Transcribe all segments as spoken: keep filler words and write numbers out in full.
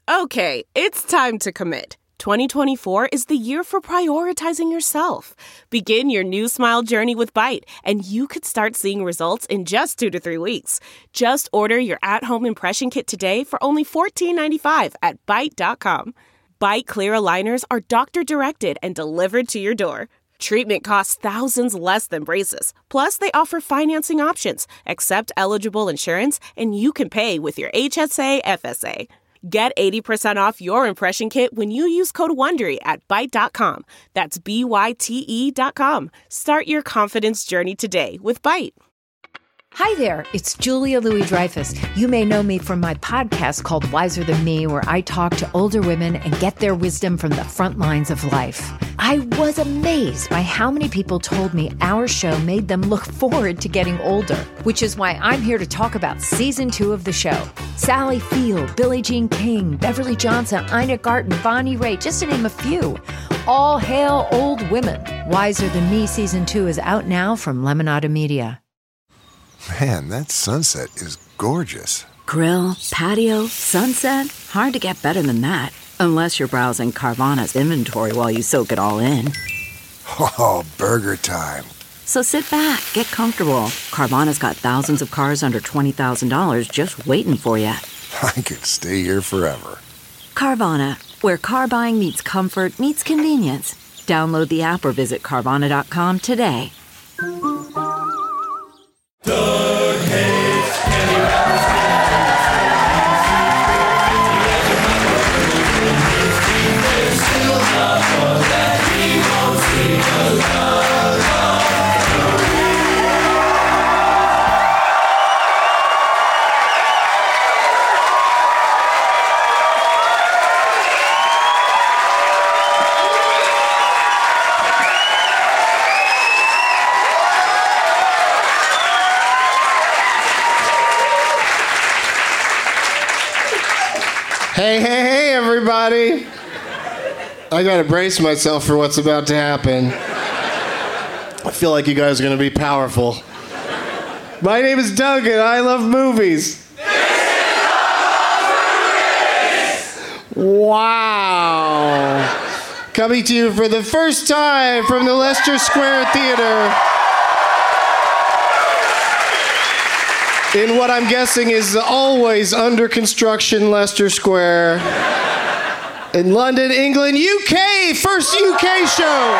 Okay, it's time to commit. twenty twenty-four is the year for prioritizing yourself. Begin your new smile journey with Byte, and you could start seeing results in just two to three weeks. Just order your at-home impression kit today for only fourteen ninety-five at byte dot com. Byte clear aligners are doctor-directed and delivered to your door. Treatment costs thousands less than braces. Plus, they offer financing options, accept eligible insurance, and you can pay with your H S A F S A. Get eighty percent off your impression kit when you use code WONDERY at byte dot com. That's B Y T E dot com. Start your confidence journey today with Byte. Hi there, it's Julia Louis-Dreyfus. You may know me from my podcast called Wiser Than Me, where I talk to older women and get their wisdom from the front lines of life. I was amazed by how many people told me our show made them look forward to getting older, which is why I'm here to talk about season two of the show. Sally Field, Billie Jean King, Beverly Johnson, Ina Garten, Bonnie Raitt, just to name a few. All hail old women. Wiser Than Me season two is out now from Lemonada Media. Man, that sunset is gorgeous. Grill, patio, sunset. Hard to get better than that. Unless you're browsing Carvana's inventory while you soak it all in. Oh, burger time. So sit back, get comfortable. Carvana's got thousands of cars under twenty thousand dollars just waiting for you. I could stay here forever. Carvana, where car buying meets comfort, meets convenience. Download the app or visit Carvana dot com today. Doug hates Kenny Rogers. There's still not one that he won't see the love of Hey, hey, hey, everybody. I gotta brace myself for what's about to happen. I feel like you guys are gonna be powerful. My name is Doug, and I love movies. Wow. Coming to you for the first time from the Leicester Square Theater in what I'm guessing is the always under construction Leicester Square in London, England, U K. First U K show.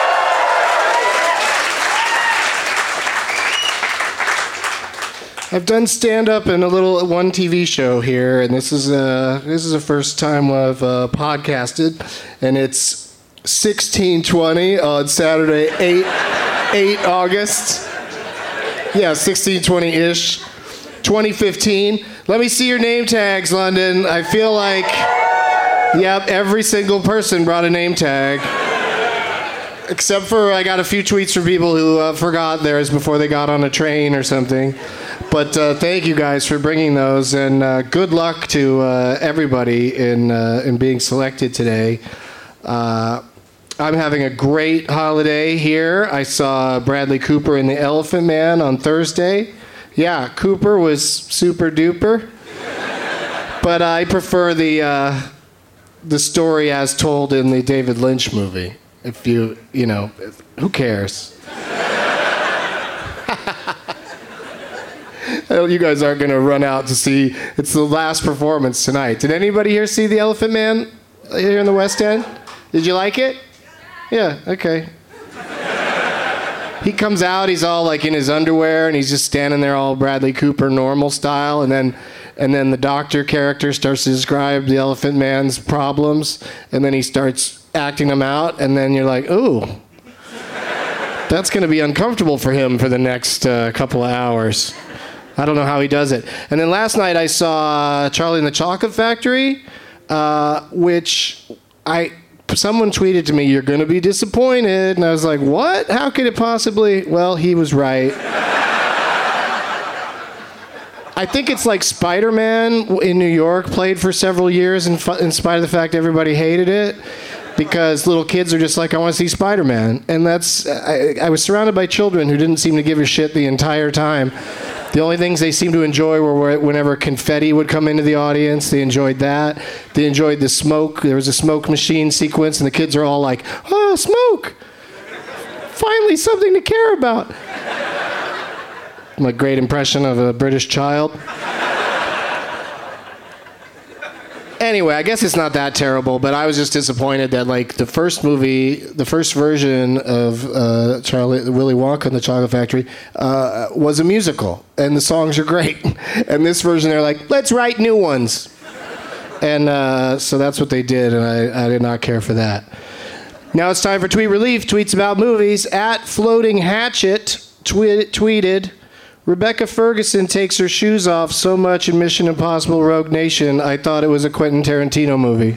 I've done stand-up and a little one T V show here, and this is a this is the first time I've uh, podcasted, and it's sixteen twenty on Saturday, eight August. Yeah, sixteen twenty-ish. twenty fifteen. Let me see your name tags, London. I feel like, yep, every single person brought a name tag. Except for I got a few tweets from people who uh, forgot theirs before they got on a train or something. But uh, thank you guys for bringing those, and uh, good luck to uh, everybody in uh, in being selected today. Uh, I'm having a great holiday here. I saw Bradley Cooper in The Elephant Man on Thursday. Yeah, Cooper was super duper. But I prefer the uh, the story as told in the David Lynch movie. If you, you know, who cares? You guys aren't going to run out to see. It's the last performance tonight. Did anybody here see The Elephant Man here in the West End? Did you like it? Yeah, okay. He comes out, he's all like in his underwear, and he's just standing there all Bradley Cooper normal style, and then and then the doctor character starts to describe the Elephant Man's problems, and then he starts acting them out, and then you're like, ooh, that's going to be uncomfortable for him for the next uh, couple of hours. I don't know how he does it. And then last night I saw Charlie and the Chocolate Factory, uh, which I... Someone tweeted to me, you're going to be disappointed. And I was like, what? How could it possibly? Well, he was right. I think it's like Spider-Man in New York played for several years in, fu- in spite of the fact everybody hated it. Because little kids are just like, I want to see Spider-Man. And that's, I, I was surrounded by children who didn't seem to give a shit the entire time. The only things they seemed to enjoy were whenever confetti would come into the audience. They enjoyed that. They enjoyed the smoke. There was a smoke machine sequence, and the kids are all like, oh, smoke! Finally something to care about. My great impression of a British child. Anyway, I guess it's not that terrible, but I was just disappointed that, like, the first movie, the first version of uh, Charlie, Willy Wonka and the Chocolate Factory uh, was a musical, and the songs are great. And this version, they're like, let's write new ones. And uh, so that's what they did, and I, I did not care for that. Now it's time for Tweet Relief, tweets about movies. At Floating Hatchet tweet, tweeted, Rebecca Ferguson takes her shoes off so much in Mission Impossible Rogue Nation, I thought it was a Quentin Tarantino movie.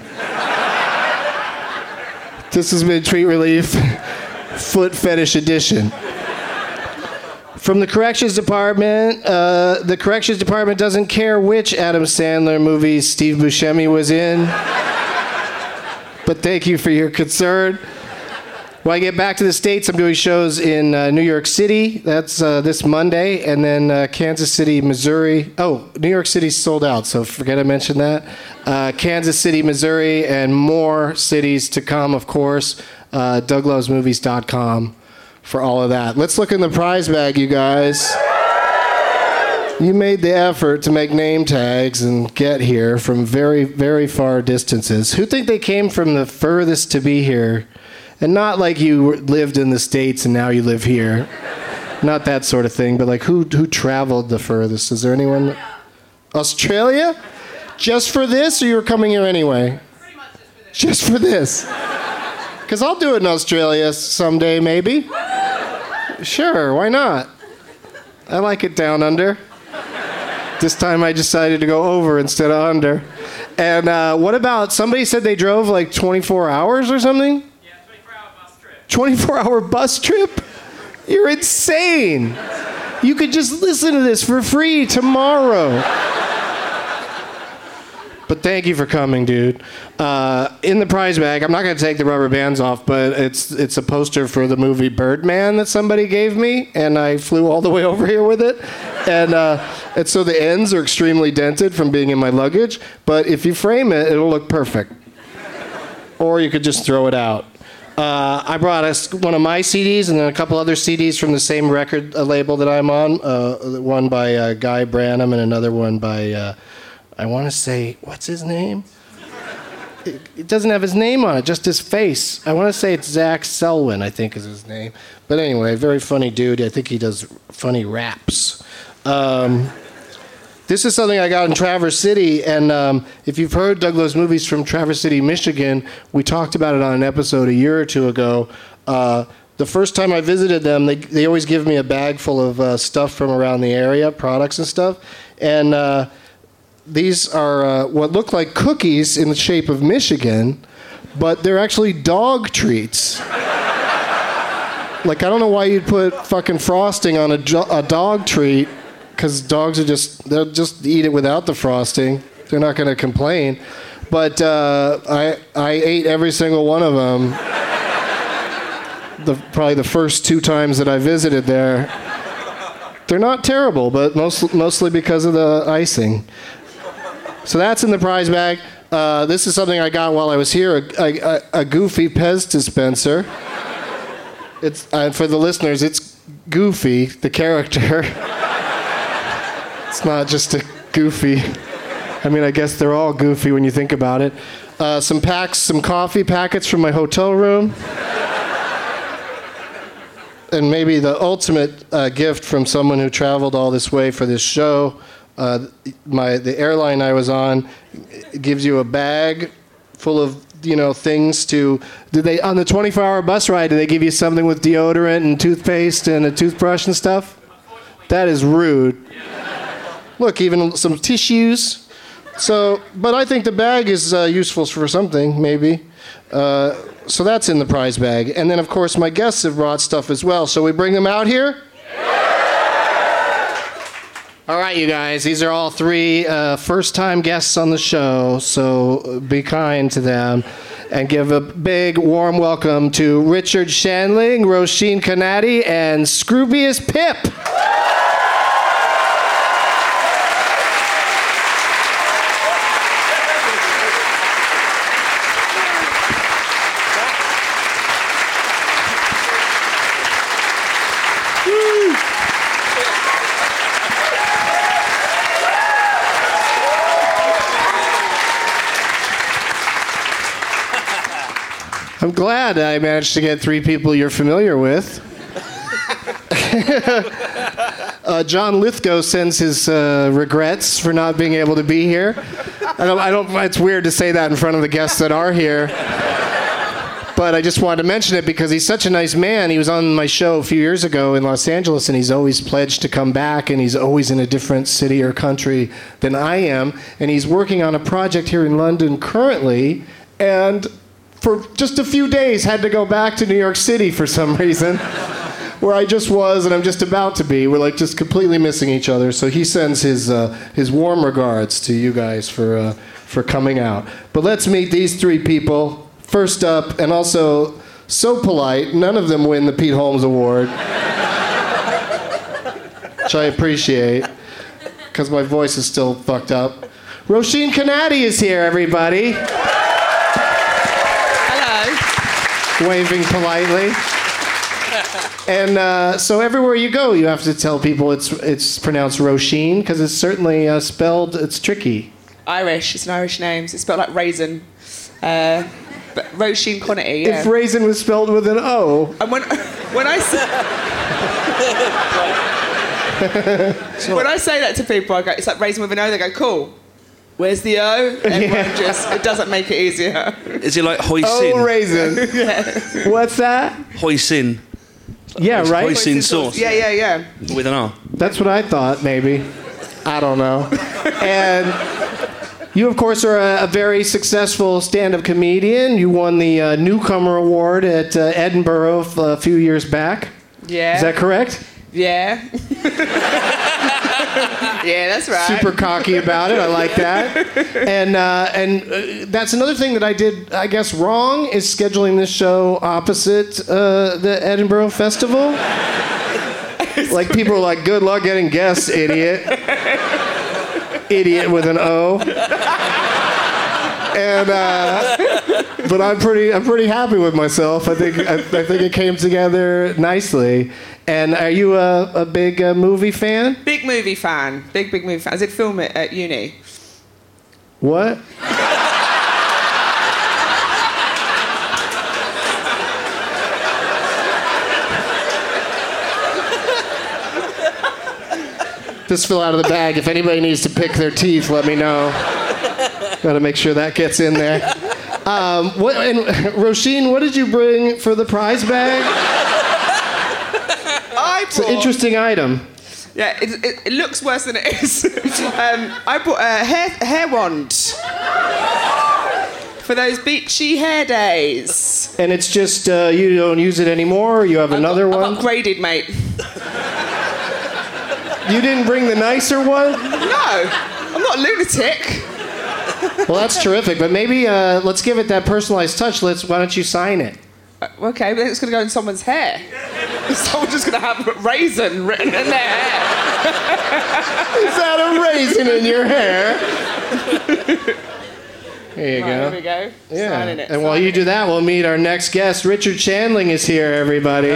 This has been Tweet Relief, Foot Fetish Edition. From the Corrections Department, uh, the Corrections Department doesn't care which Adam Sandler movie Steve Buscemi was in, but thank you for your concern. When I get back to the States, I'm doing shows in uh, New York City. That's uh, this Monday. And then uh, Kansas City, Missouri. Oh, New York City's sold out, so forget I mentioned that. Uh, Kansas City, Missouri, and more cities to come, of course. Uh, Doug Loves Movies dot com for all of that. Let's look in the prize bag, you guys. You made the effort to make name tags and get here from very, very far distances. Who think they came from the furthest to be here? And not like you lived in the States and now you live here. Not that sort of thing, but like who who traveled the furthest? Is there anyone? Australia? Just for this, or you were coming here anyway? Pretty much just for this. Just for this. Because I'll do it in Australia someday, maybe. Sure, why not? I like it down under. This time I decided to go over instead of under. And uh, what about, somebody said they drove like twenty-four hours or something? twenty-four hour bus trip? You're insane. You could just listen to this for free tomorrow. But thank you for coming, dude. Uh, in the prize bag, I'm not going to take the rubber bands off, but it's it's a poster for the movie Birdman that somebody gave me, and I flew all the way over here with it. And, uh, and so the ends are extremely dented from being in my luggage, but if you frame it, it'll look perfect. Or you could just throw it out. Uh, I brought us one of my C Ds and then a couple other C Ds from the same record uh, label that I'm on. Uh, one by uh, Guy Branum and another one by, uh, I want to say, what's his name? It, it doesn't have his name on it, just his face. I want to say it's Zach Selwyn, I think is his name. But anyway, very funny dude. I think he does funny raps. Um... This is something I got in Traverse City, and um, if you've heard Doug Loves Movies from Traverse City, Michigan, we talked about it on an episode a year or two ago. Uh, the first time I visited them, they they always give me a bag full of uh, stuff from around the area, products and stuff, and uh, these are uh, what look like cookies in the shape of Michigan, but they're actually dog treats. Like, I don't know why you'd put fucking frosting on a, jo- a dog treat, because dogs are just, they'll just eat it without the frosting. They're not going to complain. But uh, I I ate every single one of them. The, probably the first two times that I visited there. They're not terrible, but most, mostly because of the icing. So that's in the prize bag. Uh, this is something I got while I was here, a, a, a Goofy Pez dispenser. It's uh, for the listeners, it's Goofy, the character. It's not just a goofy. I mean, I guess they're all goofy when you think about it. Uh, some packs, some coffee packets from my hotel room. And maybe the ultimate uh, gift from someone who traveled all this way for this show. Uh, my the airline I was on gives you a bag full of, you know, things to. Did they on the twenty-four hour bus ride? Did they give you something with deodorant and toothpaste and a toothbrush and stuff? That is rude. Look, even some tissues. So, but I think the bag is uh, useful for something, maybe. Uh, so that's in the prize bag. And then, of course, my guests have brought stuff as well. So we bring them out here? All right, you guys. These are all three uh, first-time guests on the show. So be kind to them. And give a big, warm welcome to Richard Shandling, Roisin Canati, and Scroobius Pip. I'm glad I managed to get three people you're familiar with. uh, John Lithgow sends his uh, regrets for not being able to be here. I don't, I don't. It's weird to say that in front of the guests that are here. But I just wanted to mention it because he's such a nice man. He was on my show a few years ago in Los Angeles, and he's always pledged to come back, and he's always in a different city or country than I am. And he's working on a project here in London currently, and for just a few days had to go back to New York City for some reason, where I just was and I'm just about to be. We're like just completely missing each other. So he sends his uh, his warm regards to you guys for uh, for coming out. But let's meet these three people. First up, and also so polite, none of them win the Pete Holmes Award, which I appreciate, because my voice is still fucked up. Roisin Kennedy is here, everybody. Hello. Waving politely. And uh, so everywhere you go, you have to tell people it's it's pronounced Roisin, because it's certainly uh, spelled, it's tricky. Irish, it's an Irish name, so it's spelled like raisin. Uh, But Roisin Kennedy, yeah. If raisin was spelled with an O. And when when I say when I say that to people, I go, it's like raisin with an O. They go, cool. Where's the O? Everyone Yeah. just it doesn't make it easier. Is it like hoisin? Oh, raisin. Yeah. What's that? Hoisin. Yeah, right? Hoisin sauce. Yeah, yeah, yeah. With an R. That's what I thought, maybe. I don't know. And you, of course, are a, a very successful stand-up comedian. You won the uh, Newcomer Award at uh, Edinburgh f- a few years back. Yeah. Is that correct? Yeah. Yeah, that's right. Super cocky about it. I like that. And uh, and uh, that's another thing that I did, I guess, wrong, is scheduling this show opposite uh, the Edinburgh Festival. Like, people are like, good luck getting guests, idiot. Idiot with an O. And uh, but I'm pretty I'm pretty happy with myself. I think I, I think it came together nicely. And are you a, a big uh, movie fan? Big movie fan. Big, big movie fan. I did film it at uni. What? Just fill out of the bag. If anybody needs to pick their teeth, let me know. Got to make sure that gets in there. Um, what, and Roisin, what did you bring for the prize bag? I It's an brought- interesting item. Yeah, it, it, it looks worse than it is. um, I bought a hair, hair wand for those beachy hair days. And it's just, uh, you don't use it anymore, or you have another I've one? upgraded, mate. You didn't bring the nicer one? No, I'm not a lunatic. Well, that's terrific, but maybe uh, let's give it that personalized touch. Let's. Why don't you sign it? Uh, okay, but then it's going to go in someone's hair. Someone's just going to have raisin written in their hair. Is that a raisin in your hair? There you Right, go. here we go. Yeah. Signing it. And while you do that, we'll meet our next guest. Richard Chandling is here, everybody.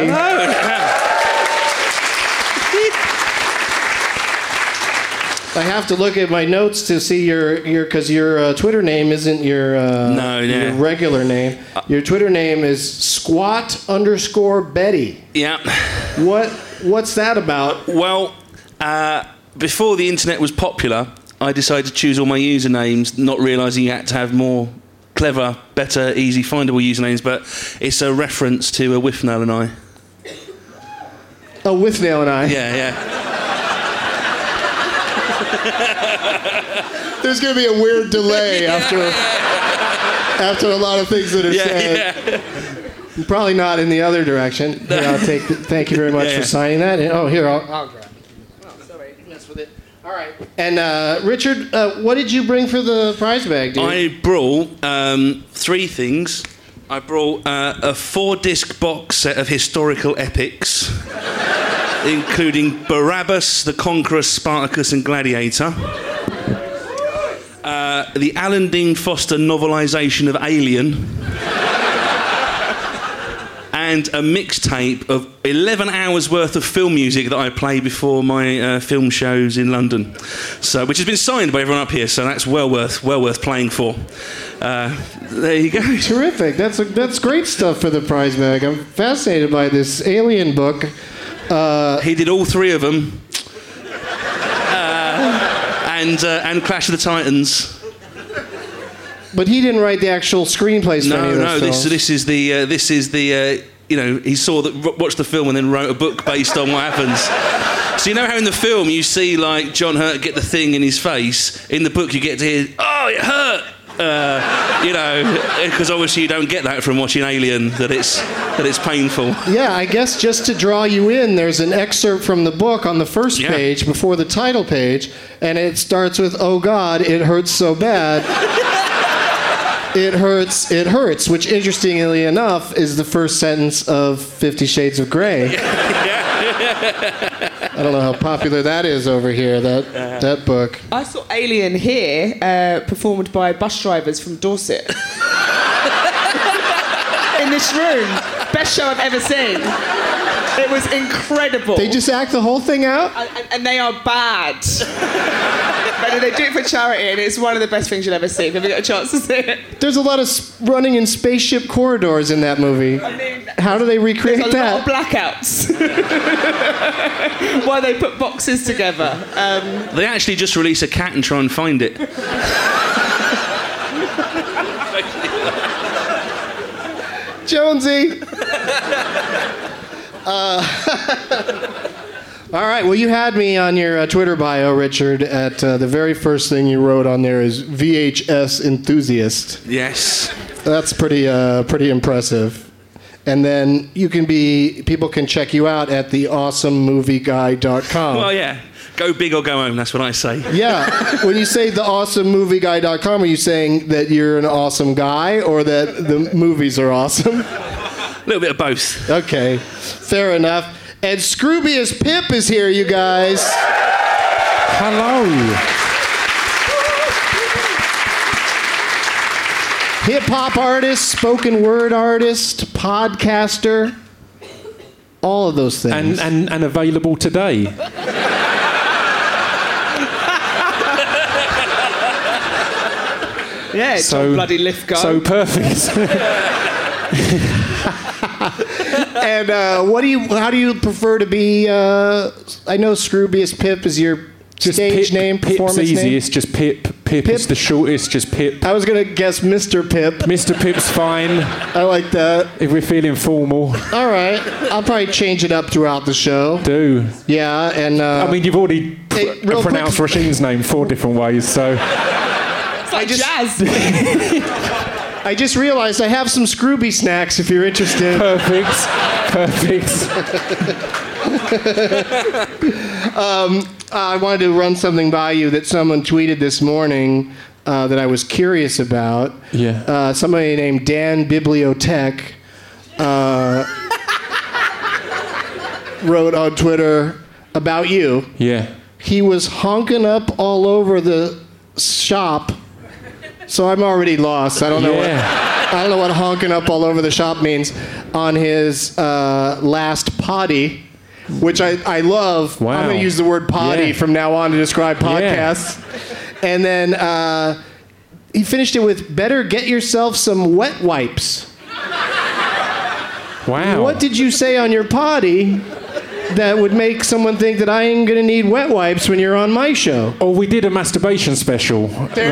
I have to look at my notes to see your your because your uh, Twitter name isn't your uh, No, no. your regular name. Your Twitter name is squat underscore Betty. Yeah. What what's that about? Well, uh, before the internet was popular, I decided to choose all my usernames, not realising you had to have more clever, better, easy findable usernames. But it's a reference to a Withnail and I. Oh, with Nail and I. Yeah, yeah. There's going to be a weird delay after after a lot of things that are Yeah, said. yeah. Probably not in the other direction. Here, I'll take. The, thank you very much Yeah, for yeah. signing that. And, oh, here I'll, I'll grab it. Oh, sorry, mess with it. All right. And uh, Richard, uh, what did you bring for the prize bag, dude? I brought um, three things. I brought uh, a four-disc box set of historical epics, including Barabbas, the Conqueror, Spartacus, and Gladiator. Uh, the Alan Dean Foster novelisation of Alien. and a mixtape of eleven hours worth of film music that I play before my uh, film shows in London. So, which has been signed by everyone up here. So that's well worth well worth playing for. Uh, there you go. Terrific. That's a, that's great stuff for the prize bag. I'm fascinated by this Alien book. Uh, he did all three of them. Uh, and uh, and Clash of the Titans. But he didn't write the actual screenplays for no, any of those No, no. This this is the uh, this is the uh, you know he saw that watched the film and then wrote a book based on what happens. So you know how in the film you see like John Hurt get the thing in his face. In the book you get to hear, oh, it hurt. Uh, you know, because obviously you don't get that from watching Alien. That it's that it's painful. Yeah, I guess just to draw you in, there's an excerpt from the book on the first Yeah. page before the title page, and it starts with, "Oh God, it hurts so bad." It hurts, it hurts, which, interestingly enough, is the first sentence of Fifty Shades of Grey. I don't know how popular that is over here, that that book. I saw Alien here, uh, performed by bus drivers from Dorset. In this room. Best show I've ever seen. It was incredible. They just act the whole thing out? And, and, and they are bad. But they do it for charity, and it's one of the best things you'll ever see if you get a chance to see it. There's a lot of s- running in spaceship corridors in that movie. I mean, how do they recreate there's a that? lot of blackouts. While they put boxes together. Um, They actually just release a cat and try and find it. Jonesy. uh, all right. Well, you had me on your uh, Twitter bio, Richard. At uh, the very first thing you wrote on there is V H S enthusiast. Yes. That's pretty uh, pretty impressive. And then you can be people can check you out at the awesome movie guy dot com. Well, yeah. Go big or go home. That's what I say. Yeah. When you say the awesome movie guy dot com, are you saying that you're an awesome guy or that the movies are awesome? A little bit of both. Okay. Fair enough. And Scroobius Pip is here, you guys. Hello. Hip-hop artist, spoken word artist, podcaster, all of those things. And, and, and available today. yeah, it's So- John bloody Lithgow. So perfect. And uh, what do you? How do you prefer to be? Uh, I know Scroobius Pip is your Just stage Pip, name, Pip's performance name. easiest, just Pip. Pip. Pip? is the shortest, just Pip. I was gonna guess Mister Pip. Mister Pip's fine I like that. if we're feeling formal. All right, I'll probably change it up throughout the show. Do. Yeah, and uh, I mean, you've already Hey, pr- real pronounced quick- Rasheen's name four different ways, so... it's like just- jazz. I just realized I have some Scrooby snacks if you're interested. Perfect. Perfect. um, I wanted to run something by you that someone tweeted this morning uh, that I was curious about. Yeah. Uh, somebody named Dan Bibliotech uh, wrote on Twitter about you. Yeah. He was honking up all over the shop. So I'm already lost. I don't know Yeah. what I don't know what honking up all over the shop means. On his uh, last potty, which I, I love. Wow. I'm going to use the word potty Yeah. from now on to describe podcasts. And then uh, he finished it with, "Better get yourself some wet wipes." Wow. What did you say on your potty that would make someone think that I ain't going to need wet wipes when you're on my show? Oh, we did a masturbation special.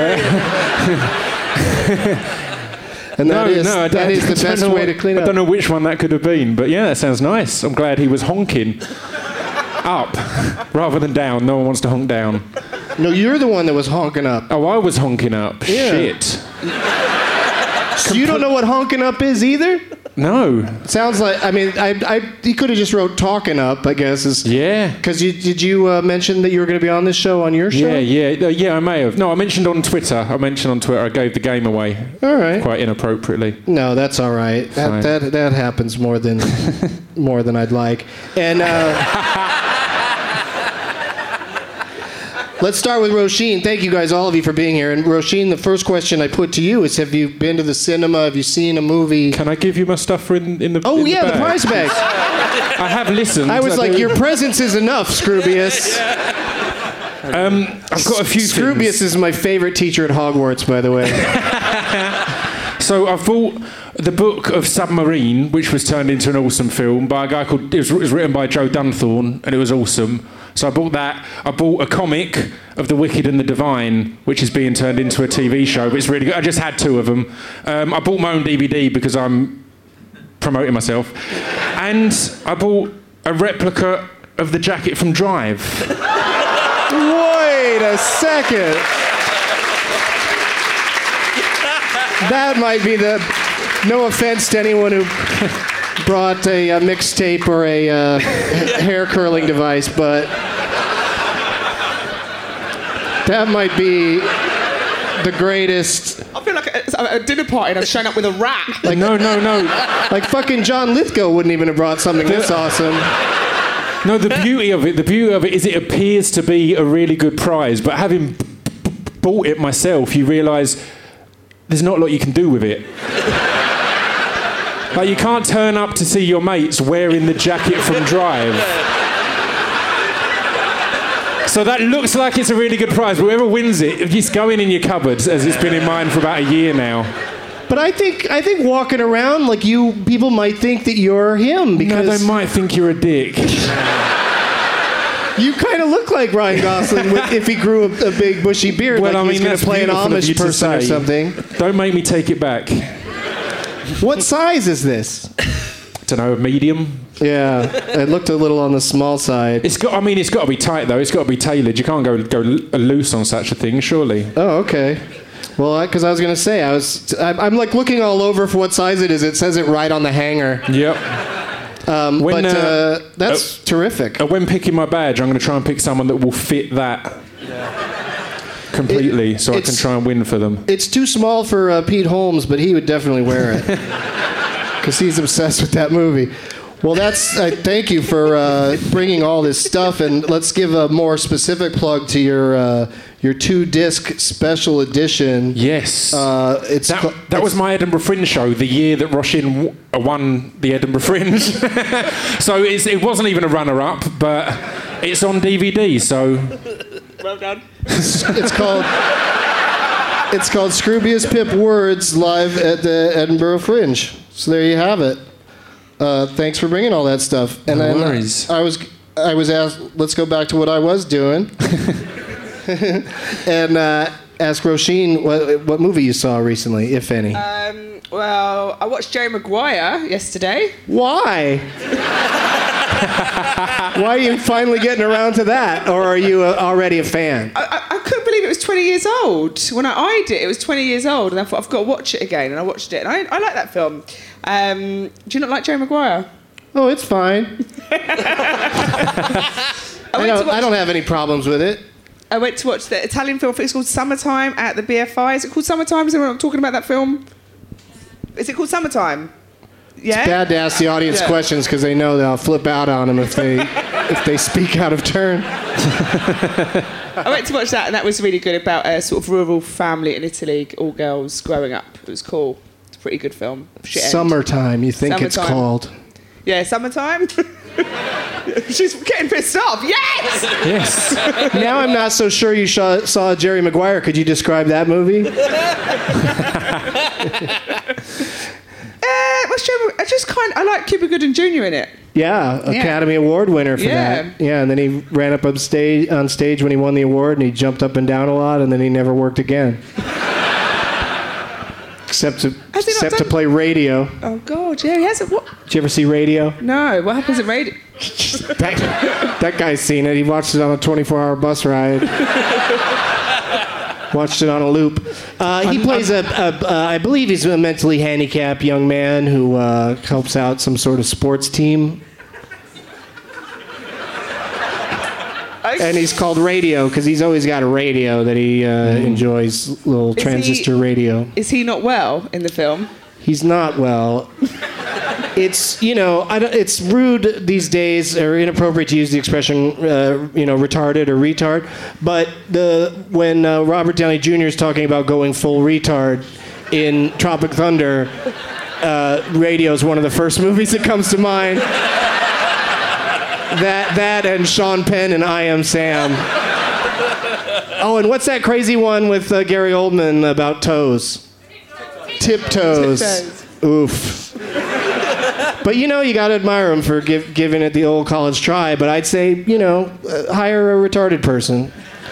And that no, is, no, I that don't- is the I don't best know way what- to clean I up. don't know which one that could have been, but yeah, that sounds nice. I'm glad he was honking up rather than down. No one wants to honk down. No, you're the one that was honking up. Oh, I was honking up. Yeah. Shit. So you don't know what honking up is either? No. Sounds like, I mean, I, I, he could have just wrote talking up, I guess. Is, Yeah. Because you, did you uh, mention that you were going to be on this show on your show? Yeah, yeah, uh, yeah. I may have. No, I mentioned on Twitter. I mentioned on Twitter. I gave the game away. All right. Quite inappropriately. No, that's all right. That Fine. that that happens more than more than I'd like. And uh, Let's start with Roisin. Thank you guys, all of you, for being here. And Roisin, the first question I put to you is: have you been to the cinema? Have you seen a movie? Can I give you my stuff in, in the? Oh in yeah, the, the prize bag. I have listened. I was I like, do. your presence is enough, Scroobius. Um, I've got a few Scroobius things. is my favorite teacher at Hogwarts, by the way. So I've bought the book of Submarine, which was turned into an awesome film by a guy called. It was, it was written by Joe Dunthorne, and it was awesome. So I bought that. I bought a comic of The Wicked and the Divine, which is being turned into a T V show, but it's really good. I just had two of them. Um, I bought my own D V D because I'm promoting myself. And I bought a replica of the jacket from Drive. Wait a second. That might be the... No offense to anyone who brought a, a mixtape or a uh, hair curling device, but that might be the greatest. I feel like a, a dinner party and I'm showing up with a rat. Like, no, no, no. Like fucking John Lithgow wouldn't even have brought something this awesome. No, the beauty of it, the beauty of it is it appears to be a really good prize, but having b- b- bought it myself, you realise there's not a lot you can do with it. Like, you can't turn up to see your mates wearing the jacket from Drive. So that looks like it's a really good prize. Whoever wins it, just go in in your cupboards, as it's been in mine for about a year now. But I think I think walking around like you, people might think that you're him because No, they might think you're a dick. you kind of look like Ryan Gosling with, if he grew a, a big bushy beard. Well, like I mean, he's going that's to play an beautiful of you Amish to person or say. something. Don't make me take it back. What size is this? Don't know, a medium. Yeah, it looked a little on the small side. It's got. I mean, it's got to be tight though. It's got to be tailored. You can't go go l- loose on such a thing, surely. Oh, okay. Well, because I, I was going to say, I was, I'm, I'm like looking all over for what size it is. It says it right on the hanger. Yep. Um, When, but uh, uh, that's uh, terrific. Uh, when picking my badge, I'm going to try and pick someone that will fit that completely, It- so I can it's- try and win for them. It's too small for uh, Pete Holmes, but he would definitely wear it because he's obsessed with that movie. Well, that's. Uh, thank you for uh, bringing all this stuff, and let's give a more specific plug to your uh, your two disc special edition. Yes. Uh, it's That, ca- that was it's- my Edinburgh Fringe show, the year that Roisin w- uh, won the Edinburgh Fringe. So it's, it wasn't even a runner-up, but it's on D V D, so... Well done. It's called. It's called Scroobius Pip Words live at the Edinburgh Fringe. So there you have it. Uh, thanks for bringing all that stuff. And No then worries. I was I was asked. Let's go back to what I was doing. And uh, ask Roisin what what movie you saw recently, if any. Um, well, I watched Jerry Maguire yesterday. Why? Why are you finally getting around to that, or are you uh, already a fan? I, I, I couldn't believe it was twenty years old. When I eyed it, it was twenty years old, and I thought, I've got to watch it again. And I watched it, and I, I like that film. Um, do you not like Jerry Maguire? Oh, it's fine. I, I went don't, to watch, I don't have any problems with it. I went to watch the Italian film. I think it's called Summertime at the B F I. Is it called Summertime? Is anyone talking about that film? Is it called Summertime? Yeah. It's bad to ask the audience Yeah. questions because they know they'll flip out on them if they if they speak out of turn. I went to watch that, and that was really good, about a sort of rural family in Italy, all girls growing up. It was cool. It's a pretty good film. Shit end. Summertime, you think it's Summertime. called? Yeah, Summertime. She's getting pissed off. Yes. Yes. Now I'm not so sure you saw, saw Jerry Maguire. Could you describe that movie? Uh, what's Jerry? I just kind. I like Cuba Gooding Junior in it. Yeah, Academy Award winner for Yeah. that. Yeah, and then he ran up on stage, on stage when he won the award, and he jumped up and down a lot, and then he never worked again. Except to Has he not except to done- play radio. Oh God, yeah, he hasn't. What? Did you ever see Radio? No. What happens in radio? That, that guy's seen it. He watched it on a twenty-four hour bus ride. Watched it on a loop. Uh, he plays a, a uh, I believe he's a mentally handicapped young man who uh, helps out some sort of sports team. And he's called Radio because he's always got a radio that he uh, enjoys, little Is transistor he- radio. Is he not well in the film? He's not well. it's, you know, I don't, it's rude these days or inappropriate to use the expression, uh, you know, retarded or retard. But the when uh, Robert Downey Junior is talking about going full retard in Tropic Thunder, uh, Radio is one of the first movies that comes to mind. That that and Sean Penn and I Am Sam. Oh, and what's that crazy one with uh, Gary Oldman about toes? Tiptoes. Tiptoes. Oof. But you know, you got to admire him for give, giving it the old college try. But I'd say, you know, uh, hire a retarded person.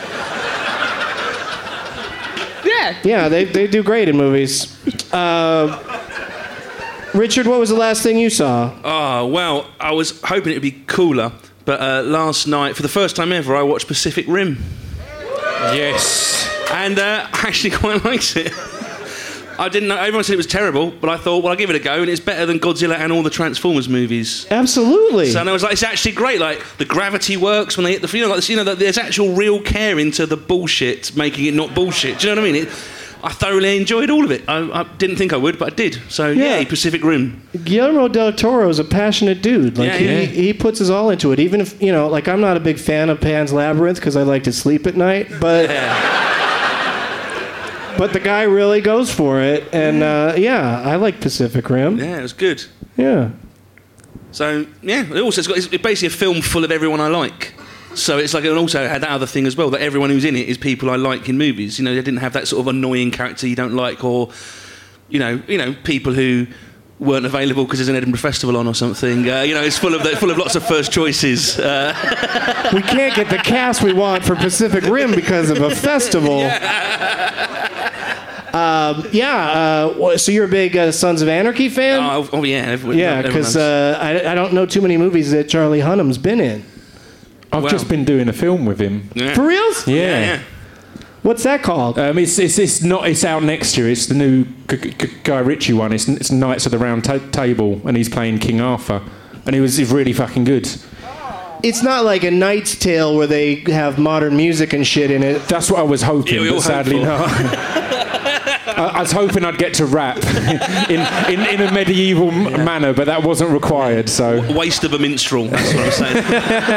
Yeah. Yeah, they they do great in movies. Uh, Richard, what was the last thing you saw? Oh, well, I was hoping it would be cooler, but uh, last night, for the first time ever, I watched Pacific Rim. Yes. And uh, I actually quite liked it. I didn't know, everyone said it was terrible, but I thought, well, I'll give it a go, and it's better than Godzilla and all the Transformers movies. Absolutely. So and I was like, it's actually great. Like, the gravity works when they hit the, you know, like this, you know, there's actual real care into the bullshit, making it not bullshit. Do you know what I mean? It, I thoroughly enjoyed all of it. I, I didn't think I would, but I did. So, yeah, yay, Pacific Rim. Guillermo del Toro is a passionate dude. Like, yeah, he, yeah. he puts his all into it. Even if, you know, like, I'm not a big fan of Pan's Labyrinth because I like to sleep at night, but... Yeah. But the guy really goes for it, and, uh, yeah, I like Pacific Rim. Yeah, it was good. Yeah. So, yeah, it also, it's, got, it's basically a film full of everyone I like. So it's like, it also had that other thing as well, that everyone who's in it is people I like in movies. You know, they didn't have that sort of annoying character you don't like, or, you know, you know, people who weren't available because there's an Edinburgh Festival on or something. Uh, you know, it's full of the, full of lots of first choices. Uh. We can't get the cast we want for Pacific Rim because of a festival. Yeah, um, yeah uh, so you're a big uh, Sons of Anarchy fan? Oh, oh yeah. Everyone, yeah, because uh, I, I don't know too many movies that Charlie Hunnam's been in. I've well, just been doing a film with him. Yeah. For reals? Yeah. yeah, yeah. What's that called? Um, it's, it's it's not. It's out next year. It's the new G- G- Guy Ritchie one. It's, it's Knights of the Round Ta- Table, and he's playing King Arthur, and he was he's really fucking good. It's not like A Knight's Tale where they have modern music and shit in it. That's what I was hoping, Yeah, but sadly not. I, I was hoping I'd get to rap in, in, in a medieval m- Yeah. manner, but that wasn't required. So Waste of a minstrel. That's what I'm saying.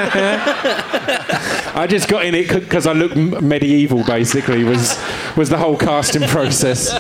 I just got in it because I look m- medieval. Basically, was was the whole casting process.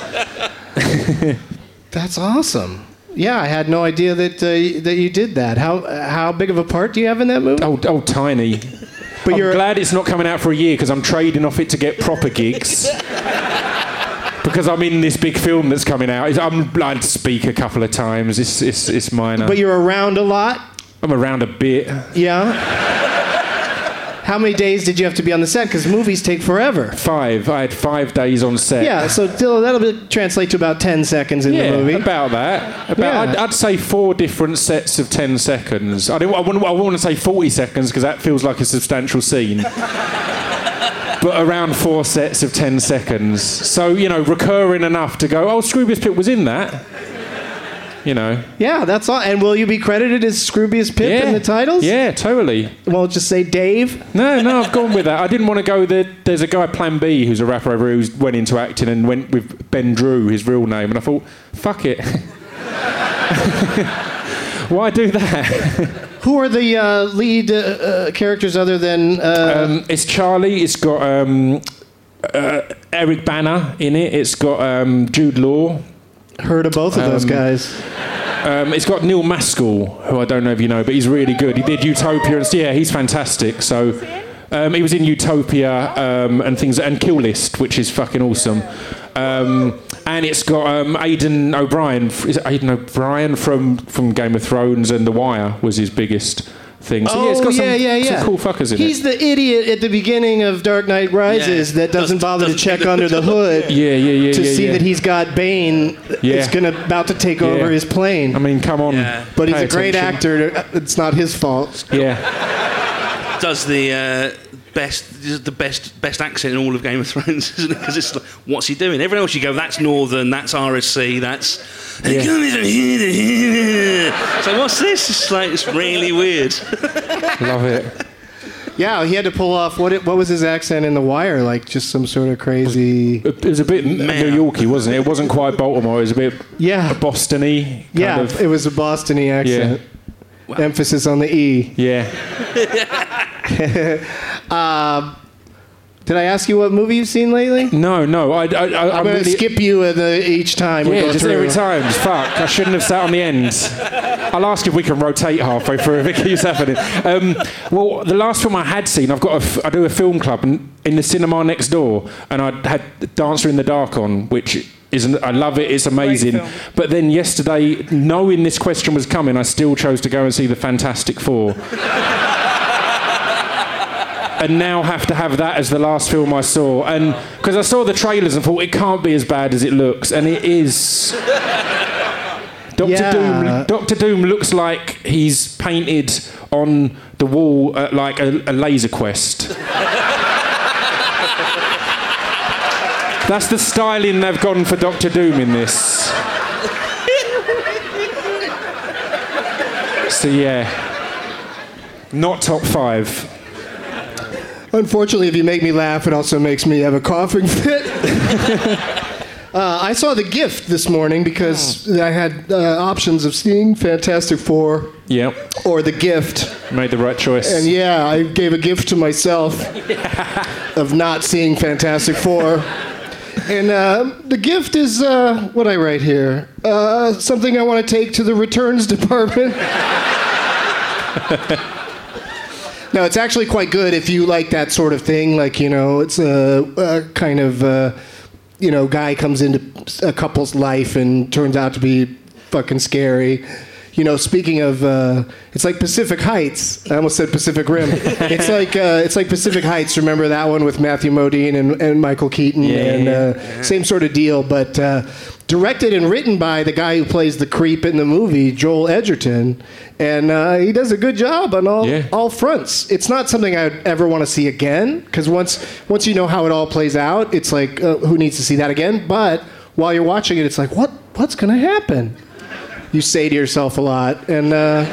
That's awesome. Yeah, I had no idea that uh, that you did that. How how big of a part do you have in that movie? Oh, oh, tiny. But I'm you're glad it's not coming out for a year because I'm trading off it to get proper gigs. Because I'm in this big film that's coming out. It's, I'm, I'd speak a couple of times. It's, it's, it's minor. But you're around a lot? I'm around a bit. Yeah? How many days did you have to be on the set? Because movies take forever. Five. I had five days on set. Yeah, so that'll be, translate to about ten seconds in yeah, the movie. about that. About, Yeah. I'd, I'd say four different sets of ten seconds. I don't. I wouldn't, I wouldn't want to say forty seconds because that feels like a substantial scene. But around four sets of ten seconds. So, you know, recurring enough to go, oh, Scroobius Pip was in that. You know. Yeah, that's all. And will you be credited as Scroobius Pip Yeah. in the titles? Yeah, totally. Well, just say Dave? No, no, I've gone with that. I didn't want to go there. There's a guy, Plan B, who's a rapper over who went into acting and went with Ben Drew, his real name. And I thought, fuck it. Why do that? Who are the uh, lead uh, uh, characters other than... Uh... Um, it's Charlie. It's got um, uh, Eric Bana in it. It's got um, Jude Law. Heard of both of those Um, guys. Um, it's got Neil Maskell, who I don't know if you know, but he's really good. He did Utopia, and yeah, he's fantastic. So um, he was in Utopia um, and things, and Kill List, which is fucking awesome. Um, and it's got um, Aidan O'Brien. Is it Aidan O'Brien from, from Game of Thrones and The Wire was his biggest thing. So oh, yeah, it's got some, yeah, yeah, yeah. some cool fuckers in He's it. the idiot at the beginning of Dark Knight Rises Yeah. that doesn't Does- bother to doesn't check do the- under the hood Yeah, yeah, yeah, to yeah, see yeah. that he's got Bane. Yeah. It's gonna about to take Yeah. over his plane. I mean, come on. Yeah. but he's pay a great attention. actor. It's not his fault. Yeah. Does the uh, best the best best accent in all of Game of Thrones, isn't it? Because it's like, what's he doing? Everyone else you go, that's Northern, that's R S C, that's. Yeah. So what's this? It's like it's really weird. Love it. Yeah, he had to pull off, what it, what was his accent in The Wire? Like, just some sort of crazy... It was a bit New Yorky, wasn't it? It wasn't quite Baltimore. It was a bit yeah. Boston-y. kind Yeah, of. it was a Boston-y accent. Wow. Emphasis on the E. Yeah. um, did I ask you what movie you've seen lately? No, no. I, I, I, I'm, I'm going to really- skip you uh, the, each time we Yeah, go just through. every time. Fuck, I shouldn't have sat on the end. I'll ask if we can rotate halfway through if it keeps happening. Um, well, the last film I had seen, I've got a f- I do a film club in, in the cinema next door, and I had Dancer in the Dark on, which is an, I love it. It's amazing. But then yesterday, knowing this question was coming, I still chose to go and see the Fantastic Four. And now have to have that as the last film I saw. And because I saw the trailers and thought it can't be as bad as it looks, and it is. Doctor Yeah. Doom. Doctor Doom looks like he's painted on the wall uh, like a, a laser quest. That's the styling they've gone for Doctor Doom in this. So yeah, not top five. Unfortunately, if you make me laugh, it also makes me have a coughing fit. uh, I saw The Gift this morning because I had uh, options of seeing Fantastic Four Yeah, or The Gift. made the right choice. And yeah, I gave a gift to myself of not seeing Fantastic Four. And uh, The Gift is uh, what I write here. Uh, something I want to take to the returns department. No, it's actually quite good if you like that sort of thing. Like, you know, it's a, a kind of, uh, you know, guy comes into a couple's life and turns out to be fucking scary. You know, speaking of, uh, it's like Pacific Heights. I almost said Pacific Rim. It's like uh, it's like Pacific Heights. Remember that one with Matthew Modine and, and Michael Keaton? Yeah, and uh, yeah. Same sort of deal, but uh, directed and written by the guy who plays the creep in the movie, Joel Edgerton. And uh, he does a good job on all Yeah. all fronts. It's not something I'd ever want to see again, because once once you know how it all plays out, it's like, uh, who needs to see that again? But while you're watching it, it's like, what what's going to happen? You say to yourself a lot, and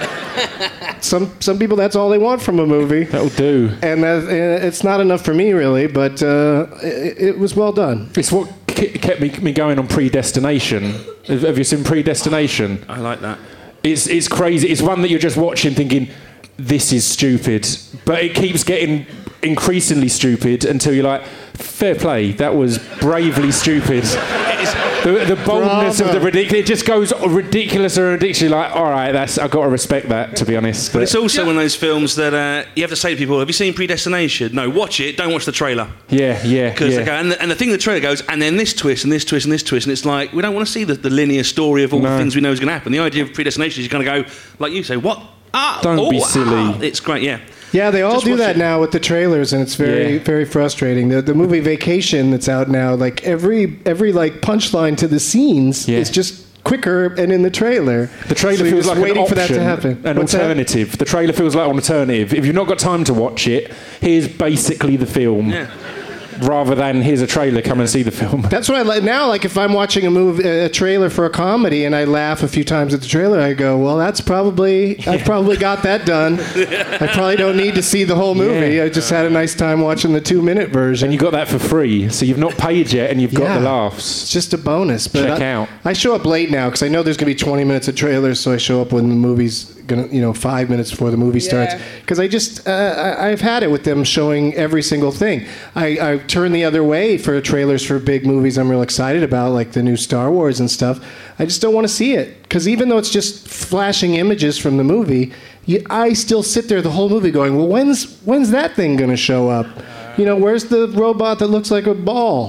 uh, some some people, that's all they want from a movie. That'll do. And that, uh, it's not enough for me, really, but uh, it, it was well done. It's what ke- kept me, me going on Predestination. Have have you seen Predestination? I like that. It's it's crazy. It's one that you're just watching thinking, this is stupid. But it keeps getting increasingly stupid until you're like, fair play, that was bravely stupid. The, the boldness Bravo. of the ridiculous, it just goes ridiculous or ridiculous. You're like, all right, that's I've got to respect that, to be honest. But it's also one of those films that uh, you have to say to people, have you seen Predestination? No, watch it, don't watch the trailer. Yeah, yeah, Because yeah. they go, and the, and the thing the trailer goes, and then this twist, and this twist, and this twist, and it's like, we don't want to see the, the linear story of all No. the things we know is going to happen. The idea of Predestination is you're going to go, like you say, what? Ah, Don't oh, be silly. ah. It's great, yeah. Yeah, they all Just do watch that it. now with the trailers, and it's very, Yeah. very frustrating. The, the movie Vacation that's out now, like every every like punchline to the scenes Yeah. is just quicker and in the trailer. The trailer So you're feels just like waiting an for that to option, happen. an What's that? alternative. The trailer feels like an alternative. If you've not got time to watch it, here's basically the film. Yeah. Rather than here's a trailer, come and see the film. That's what I like now. Like if I'm watching a movie, a trailer for a comedy, and I laugh a few times at the trailer, I go, "Well, that's probably I've probably got that done. I probably don't need to see the whole movie. Yeah. I just had a nice time watching the two-minute version." And you got that for free, so you've not paid yet, and you've got Yeah. the laughs. It's just a bonus. But Check I, out. I show up late now because I know there's going to be twenty minutes of trailers, so I show up when the movie's going to, you know, five minutes before the movie starts. Yeah. Because I just, uh, I, I've had it with them showing every single thing. I, I turn the other way for trailers for big movies I'm real excited about, like the new Star Wars and stuff. I just don't want to see it. Because even though it's just flashing images from the movie, you, I still sit there the whole movie going, well, when's, when's that thing going to show up? You know, where's the robot that looks like a ball?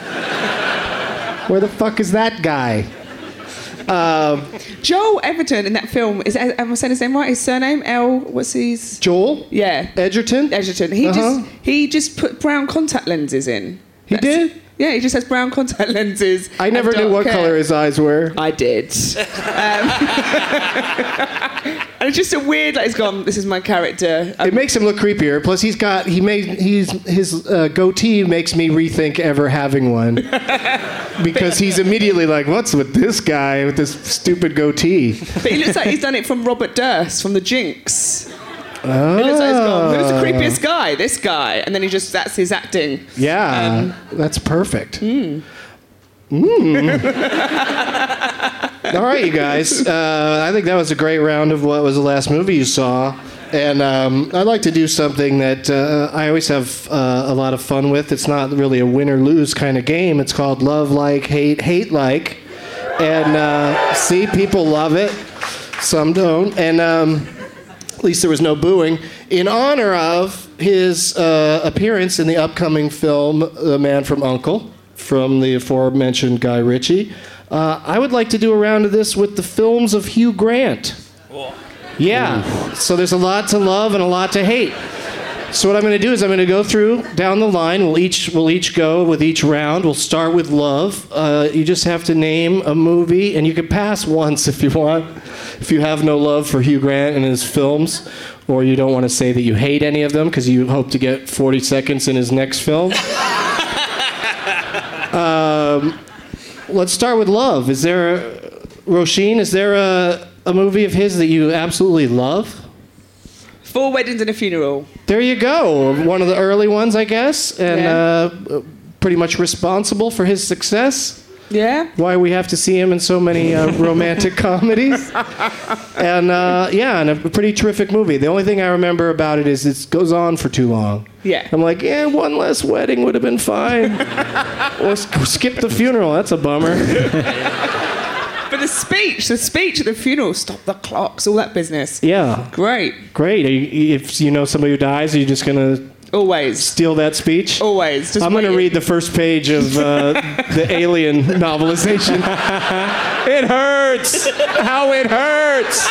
Where the fuck is that guy? Um, Joel Edgerton in that film, is am I saying his name right? His surname? L, what's his? Joel? Yeah. Edgerton? Edgerton. He Uh-huh. just he just put brown contact lenses in. He That's- did? Yeah, he just has brown contact lenses. I never and knew dark what hair. color his eyes were. I did. um, and it's just a weird, like, he's gone, this is my character. Um, It makes him look creepier. Plus, he's got he made he's his uh, goatee makes me rethink ever having one because he's immediately like, "What's with this guy with this stupid goatee?" but he looks like he's done it from Robert Durst from The Jinx. Oh. He looks like he's gone, who's the creepiest guy? This guy. And then he just, that's his acting. Yeah, um, that's perfect. Mm. Mm. All right, you guys. Uh, I think that was a great round of what was the last movie you saw. And um, I'd like to do something that uh, I always have uh, a lot of fun with. It's not really a win-or-lose kind of game. It's called Love Like, Hate, Hate Like. And uh, see, people love it. Some don't. And um, at least there was no booing. In honor of his uh, appearance in the upcoming film The Man from U N C L E, from the aforementioned Guy Ritchie, uh, I would like to do a round of this with the films of Hugh Grant. Yeah, so there's a lot to love and a lot to hate. So what I'm going to do is I'm going to go through down the line. We'll each we'll each go with each round. We'll start with love. Uh, you just have to name a movie, and you can pass once if you want. If you have no love for Hugh Grant and his films, or you don't want to say that you hate any of them because you hope to get forty seconds in his next film. um, let's start with love. Is there, a, Roisin, is there a, a movie of his that you absolutely love? Four Weddings and a Funeral. There you go. One of the early ones, I guess, and yeah. uh, pretty much responsible for his success. Yeah. Why we have to see him in so many uh, romantic comedies. And uh, yeah, and a pretty terrific movie. The only thing I remember about it is it goes on for too long. Yeah. I'm like, yeah, one less wedding would have been fine. Or skip the funeral. That's a bummer. But the speech, the speech at the funeral, stop the clocks, all that business. Yeah. Great. Great. Are you, if you know somebody who dies, are you just going to always steal that speech? Always. Just I'm going to read the first page of uh, the Alien novelization. It hurts. How it hurts.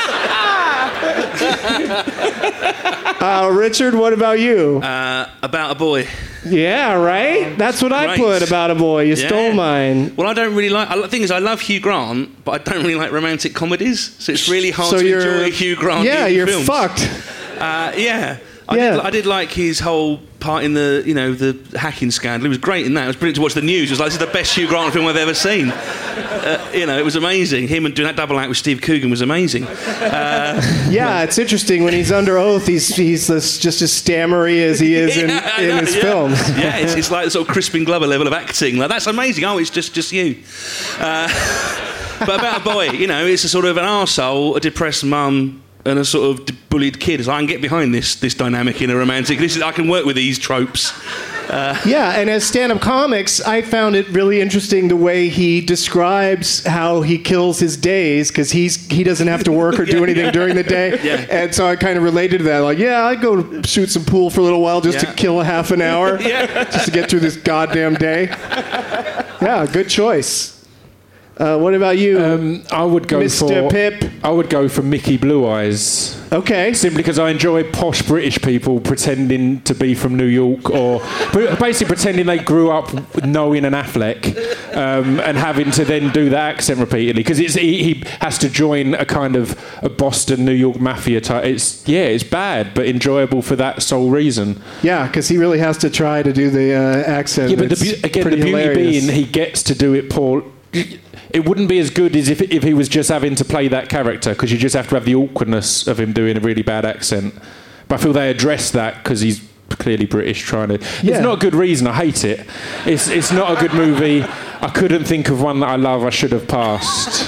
uh, Richard, what about you? Uh, about a boy. Yeah, right? That's what I Right. put about a boy. You Yeah. stole mine. Well, I don't really like... The thing is, I love Hugh Grant, but I don't really like romantic comedies, so it's really hard So to you're- enjoy Hugh Grant Yeah, in you're films. fucked. Uh, yeah. I, Yeah. Did, I did like his whole part in the, you know, the hacking scandal. He was great in that. It was brilliant to watch the news. It was like, this is the best Hugh Grant film I've ever seen. Uh, you know, it was amazing. Him and doing that double act with Steve Coogan was amazing. Uh, Yeah, it's interesting. When he's under oath, he's he's this, just as stammery as he is in, yeah, I in know, his yeah. films. Yeah, it's, it's like the sort of Crispin Glover level of acting. Like, that's amazing. Oh, it's just, just you. Uh, but about a boy, you know, it's a sort of an arsehole, a depressed mum, and a sort of bullied kid. It's like, I can get behind this this dynamic in a romantic. This is I can work with these tropes. Uh, Yeah, and as stand-up comics, I found it really interesting the way he describes how he kills his days, because he's he doesn't have to work or do Yeah, anything yeah. during the day. Yeah. And so I kind of related to that. Like, yeah, I'd go shoot some pool for a little while just Yeah. to kill a half an hour, Yeah. just to get through this goddamn day. Yeah, good choice. Uh, what about you, Um, I would go Mister for Pip? I would go for Mickey Blue Eyes. Okay. Simply because I enjoy posh British people pretending to be from New York, or but basically pretending they grew up knowing an Affleck, um, and having to then do that accent repeatedly, because it's he, he has to join a kind of a Boston, New York mafia type. It's yeah, it's bad, but enjoyable for that sole reason. Yeah, because he really has to try to do the uh, accent. Yeah, but the, It's beau- again, the pretty beauty hilarious. being he gets to do it poor. It wouldn't be as good as if if he was just having to play that character, because you just have to have the awkwardness of him doing a really bad accent. But I feel they address that because he's clearly British trying to... Yeah. It's not a good reason. I hate it. It's it's not a good movie. I couldn't think of one that I love. I should have passed.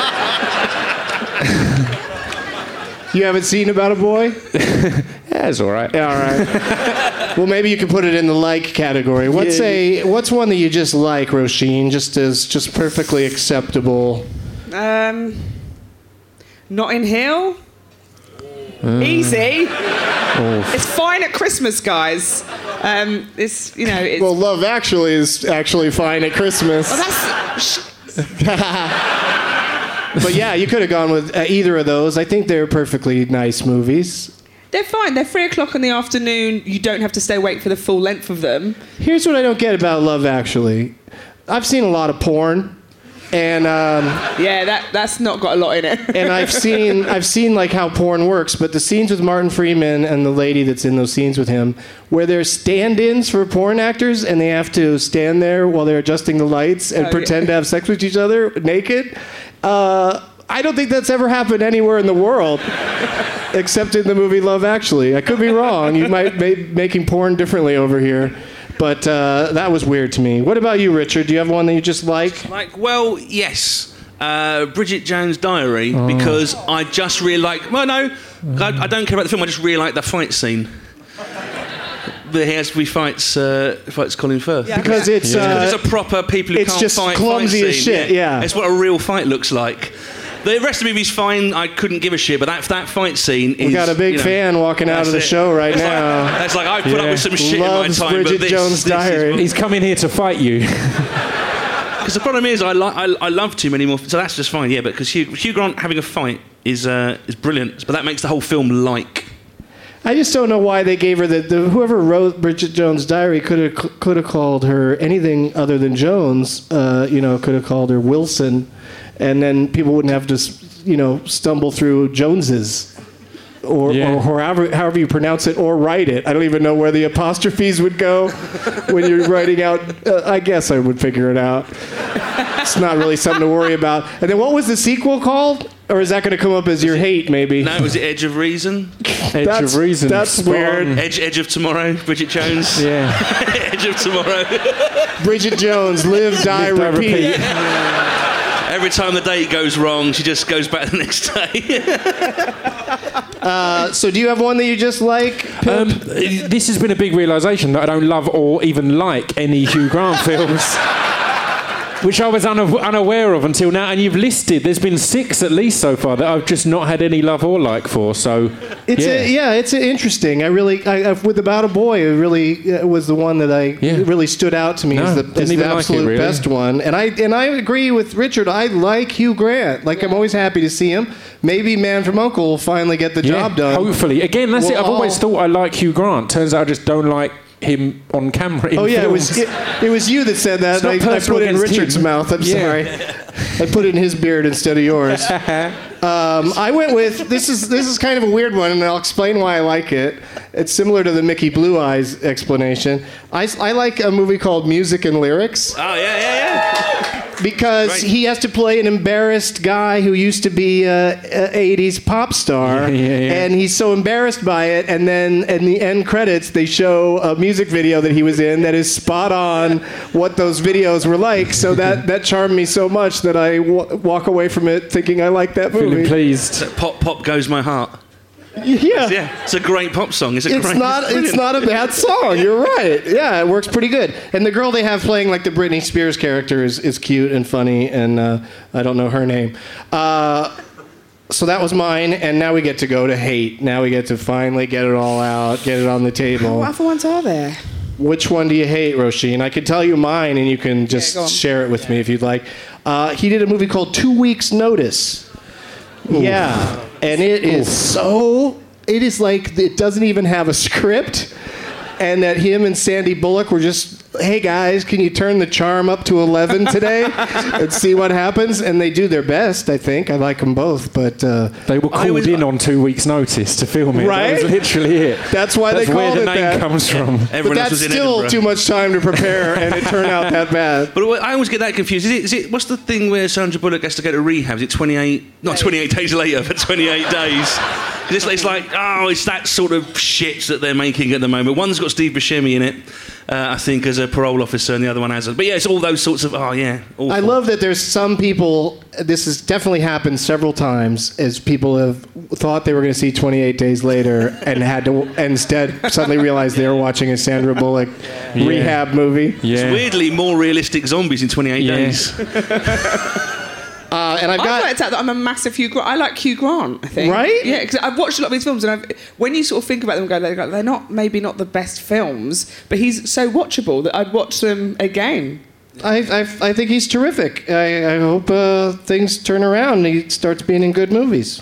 You haven't seen About a Boy? Yeah, it's all right. Yeah, all right. Well, maybe you can put it in the like category. What's Yeah. a what's one that you just like, Roisin? Just as just perfectly acceptable. Um, Notting Hill. Easy. It's fine at Christmas, guys. Um, it's you know. It's, Well, Love Actually is actually fine at Christmas. oh, that's. But yeah, you could have gone with uh, either of those. I think they're perfectly nice movies. They're fine. They're three o'clock in the afternoon. You don't have to stay awake for the full length of them. Here's what I don't get about Love Actually. I've seen a lot of porn, and um, Yeah, that that's not got a lot in it. and I've seen I've seen like how porn works, but the scenes with Martin Freeman and the lady that's in those scenes with him, where they're stand-ins for porn actors and they have to stand there while they're adjusting the lights and Oh, pretend yeah. to have sex with each other naked. Uh, I don't think that's ever happened anywhere in the world. except in the movie Love Actually. I could be wrong. You might be making porn differently over here. But uh, that was weird to me. What about you, Richard? Do you have one that you just like? Like, well, yes. Uh, Bridget Jones' Diary, oh. because I just really like... Well, no, I, I don't care about the film. I just really like the fight scene. But he has we fights uh, fights Colin Firth yeah, because yeah. it's yeah. uh, it's a proper people who it's can't just fight. Clumsy fight as scene. shit. Yeah. yeah, it's what a real fight looks like. The rest of the movie's fine. I couldn't give a shit, but that that fight scene is. We got a big you know, fan walking out of the it. show right it's now. Like, it's like I put yeah. up with some shit Loves in my time, Bridget but this, Jones' this Diary. is He's coming here to fight you. Because the problem is, I, li- I I love too many more. So that's just fine, yeah. But because Hugh, Hugh Grant having a fight is uh, is brilliant, but that makes the whole film like. I just don't know why they gave her the, the whoever wrote Bridget Jones' Diary could have could have called her anything other than Jones. Uh, you know, could have called her Wilson, and then people wouldn't have to, you know, stumble through Joneses, or, yeah. or however however you pronounce it or write it. I don't even know where the apostrophes would go when you're writing out. Uh, I guess I would figure it out. It's not really something to worry about. And then what was the sequel called? Or is that going to come up as your hate, maybe? No, was it Edge of Reason? Edge that's, of Reason. That's Spot weird. on. Edge, Edge of Tomorrow, Bridget Jones. Yeah. Edge of Tomorrow. Bridget Jones, live, die, live, repeat. Die, repeat. Every time the date goes wrong, she just goes back the next day. uh, so do you have one that you just like? Um, this has been a big realisation that I don't love or even like any Hugh Grant films. Which I was una- unaware of until now, and you've listed. There's been six at least so far that I've just not had any love or like for. So, it's yeah, a, yeah it's a interesting. I really, I, I, with About a Boy, it really uh, was the one that I yeah. really stood out to me no, as the, as the absolute like it, really. best one. And I and I agree with Richard. I like Hugh Grant. Like yeah. I'm always happy to see him. Maybe Man from U N C L E will finally get the yeah, job done. Hopefully, again, that's well, it. I've always I'll, thought I like Hugh Grant. Turns out I just don't like him on camera. In oh yeah, films. it was it, it was you that said that. I, I put it in Richard's him. mouth. I'm yeah. sorry. I put it in his beard instead of yours. um, I went with this is this is kind of a weird one, and I'll explain why I like it. It's similar to the Mickey Blue Eyes explanation. I, I like a movie called Music and Lyrics. Oh yeah, yeah, yeah. Because right. he has to play an embarrassed guy who used to be a, a eighties pop star, yeah, yeah, yeah. and he's so embarrassed by it. And then in the end credits, they show a music video that he was in that is spot on what those videos were like. So that, that charmed me so much that I w- walk away from it thinking I like that movie. Feeling pleased. Pop, pop goes my heart. Yeah. yeah, it's a great pop song. It's, a it's great, not. it's, it's not a bad song. You're right. Yeah, it works pretty good. And the girl they have playing like the Britney Spears character is, is cute and funny. And uh, I don't know her name. Uh, so that was mine. And now we get to go to hate. Now we get to finally get it all out, get it on the table. What other ones are there? Which one do you hate, Roisin? I can tell you mine, and you can just yeah, share it with yeah. me if you'd like. Uh, he did a movie called Two Weeks Notice. Ooh. Yeah. And it is Ooh. so, it is like, it doesn't even have a script. And that him and Sandy Bullock were just, hey guys, can you turn the charm up to eleven today and see what happens? And they do their best, I think. I like them both, but... Uh, they were called was, in on two weeks' notice to film it. Right? That was literally it. That's why that's they called it that. That's where the name comes from. Yeah. But that's still too much time to prepare, and it turned out that bad. But I always get that confused. Is it, is it, what's the thing where Sandra Bullock has to go to rehab? Is it twenty-eight... Not twenty-eight days later, but twenty-eight days. It's, it's like, oh, it's that sort of shit that they're making at the moment. One's got Steve Buscemi in it, uh, I think, as a parole officer, and the other one hasn't. But yeah, it's all those sorts of, oh yeah. Awful. I love that there's some people, this has definitely happened several times, as people have thought they were going to see twenty-eight days later and had to and instead suddenly realized they were watching a Sandra Bullock yeah. rehab movie. Yeah. It's weirdly more realistic zombies in twenty-eight yeah. days. Uh, and I've got. I've worked out that I'm a massive Hugh Grant. I like Hugh Grant, I think. Right? Yeah, because I've watched a lot of his films, and I've, when you sort of think about them, go, they're, they're not maybe not the best films, but he's so watchable that I'd watch them again. I I, I think he's terrific. I, I hope uh, things turn around and he starts being in good movies.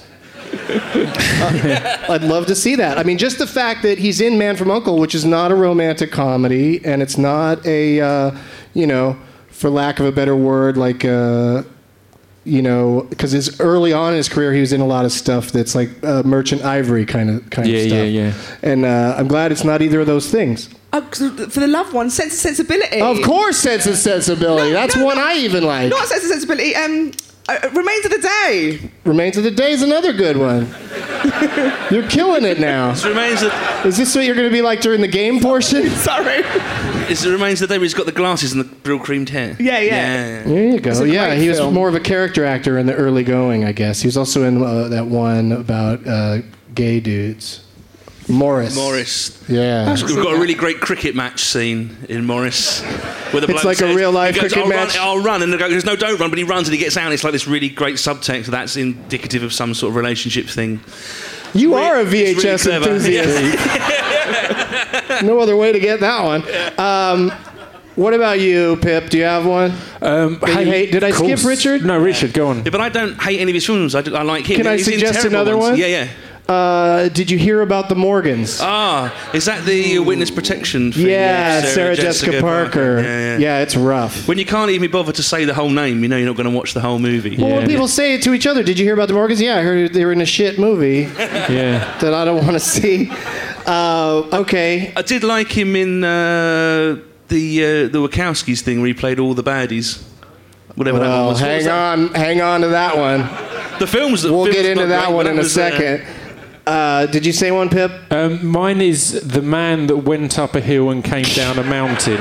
uh, I'd love to see that. I mean, just the fact that he's in Man from U N C L E, which is not a romantic comedy, and it's not a, uh, you know, for lack of a better word, like. Uh, You know, because his early on in his career, he was in a lot of stuff that's like uh, Merchant Ivory kind of kind yeah, of stuff. Yeah, yeah, And uh, I'm glad it's not either of those things. Oh, for the loved one, Sense and Sensibility. Of course, Sense and Sensibility. No, that's no, one no, I even like. Not Sense and Sensibility. Um, uh, Remains of the Day. Remains of the Day is another good one. You're killing it now. It remains that Is this what you're going to be like during the game portion? Sorry. it remains that David's got the glasses and the brill creamed hair. Yeah, yeah. yeah. There you go. It's a Yeah, great he was film. more of a character actor in the early going, I guess. He was also in uh, that one about uh, gay dudes. Morris. Morris. Yeah. We've got a really great cricket match scene in Morris. Where the It's bloke like a says- real-life he goes, cricket I'll match. Run, I'll run, and the guy goes, no, don't run, but he runs and he gets out, and it's like this really great subtext that's indicative of some sort of relationship thing. You Re- are a V it's H S really clever. enthusiast. No other way to get that one. Um, what about you, Pip? Do you have one? Um, That you hate? Did I skip course. Richard? No, Richard, go on. Yeah, but I don't hate any of his films. I, do- I like him. Can I He's in suggest terrible another ones. one? Yeah, yeah. Uh, did you hear about the Morgans? Ah, is that the uh, witness protection thing? yeah, with Sarah, Jessica, Parker. Yeah, yeah. it's rough. When you can't even be bothered to say the whole name, you know you're not going to watch the whole movie. Well, when Yeah. people say it to each other, did you hear about the Morgans? Yeah, I heard they were in a shit movie Yeah. that I don't want to see. Uh, okay. I did like him in uh, the uh, the Wachowskis thing where he played all the baddies. Whatever that one Well, was. What was hang that? on, hang on to that one. The films. The We'll film's get into not that great, one but in a was, uh, second. Uh, did you say one, Pip? Um, mine is the man that went up a hill and came down a mountain.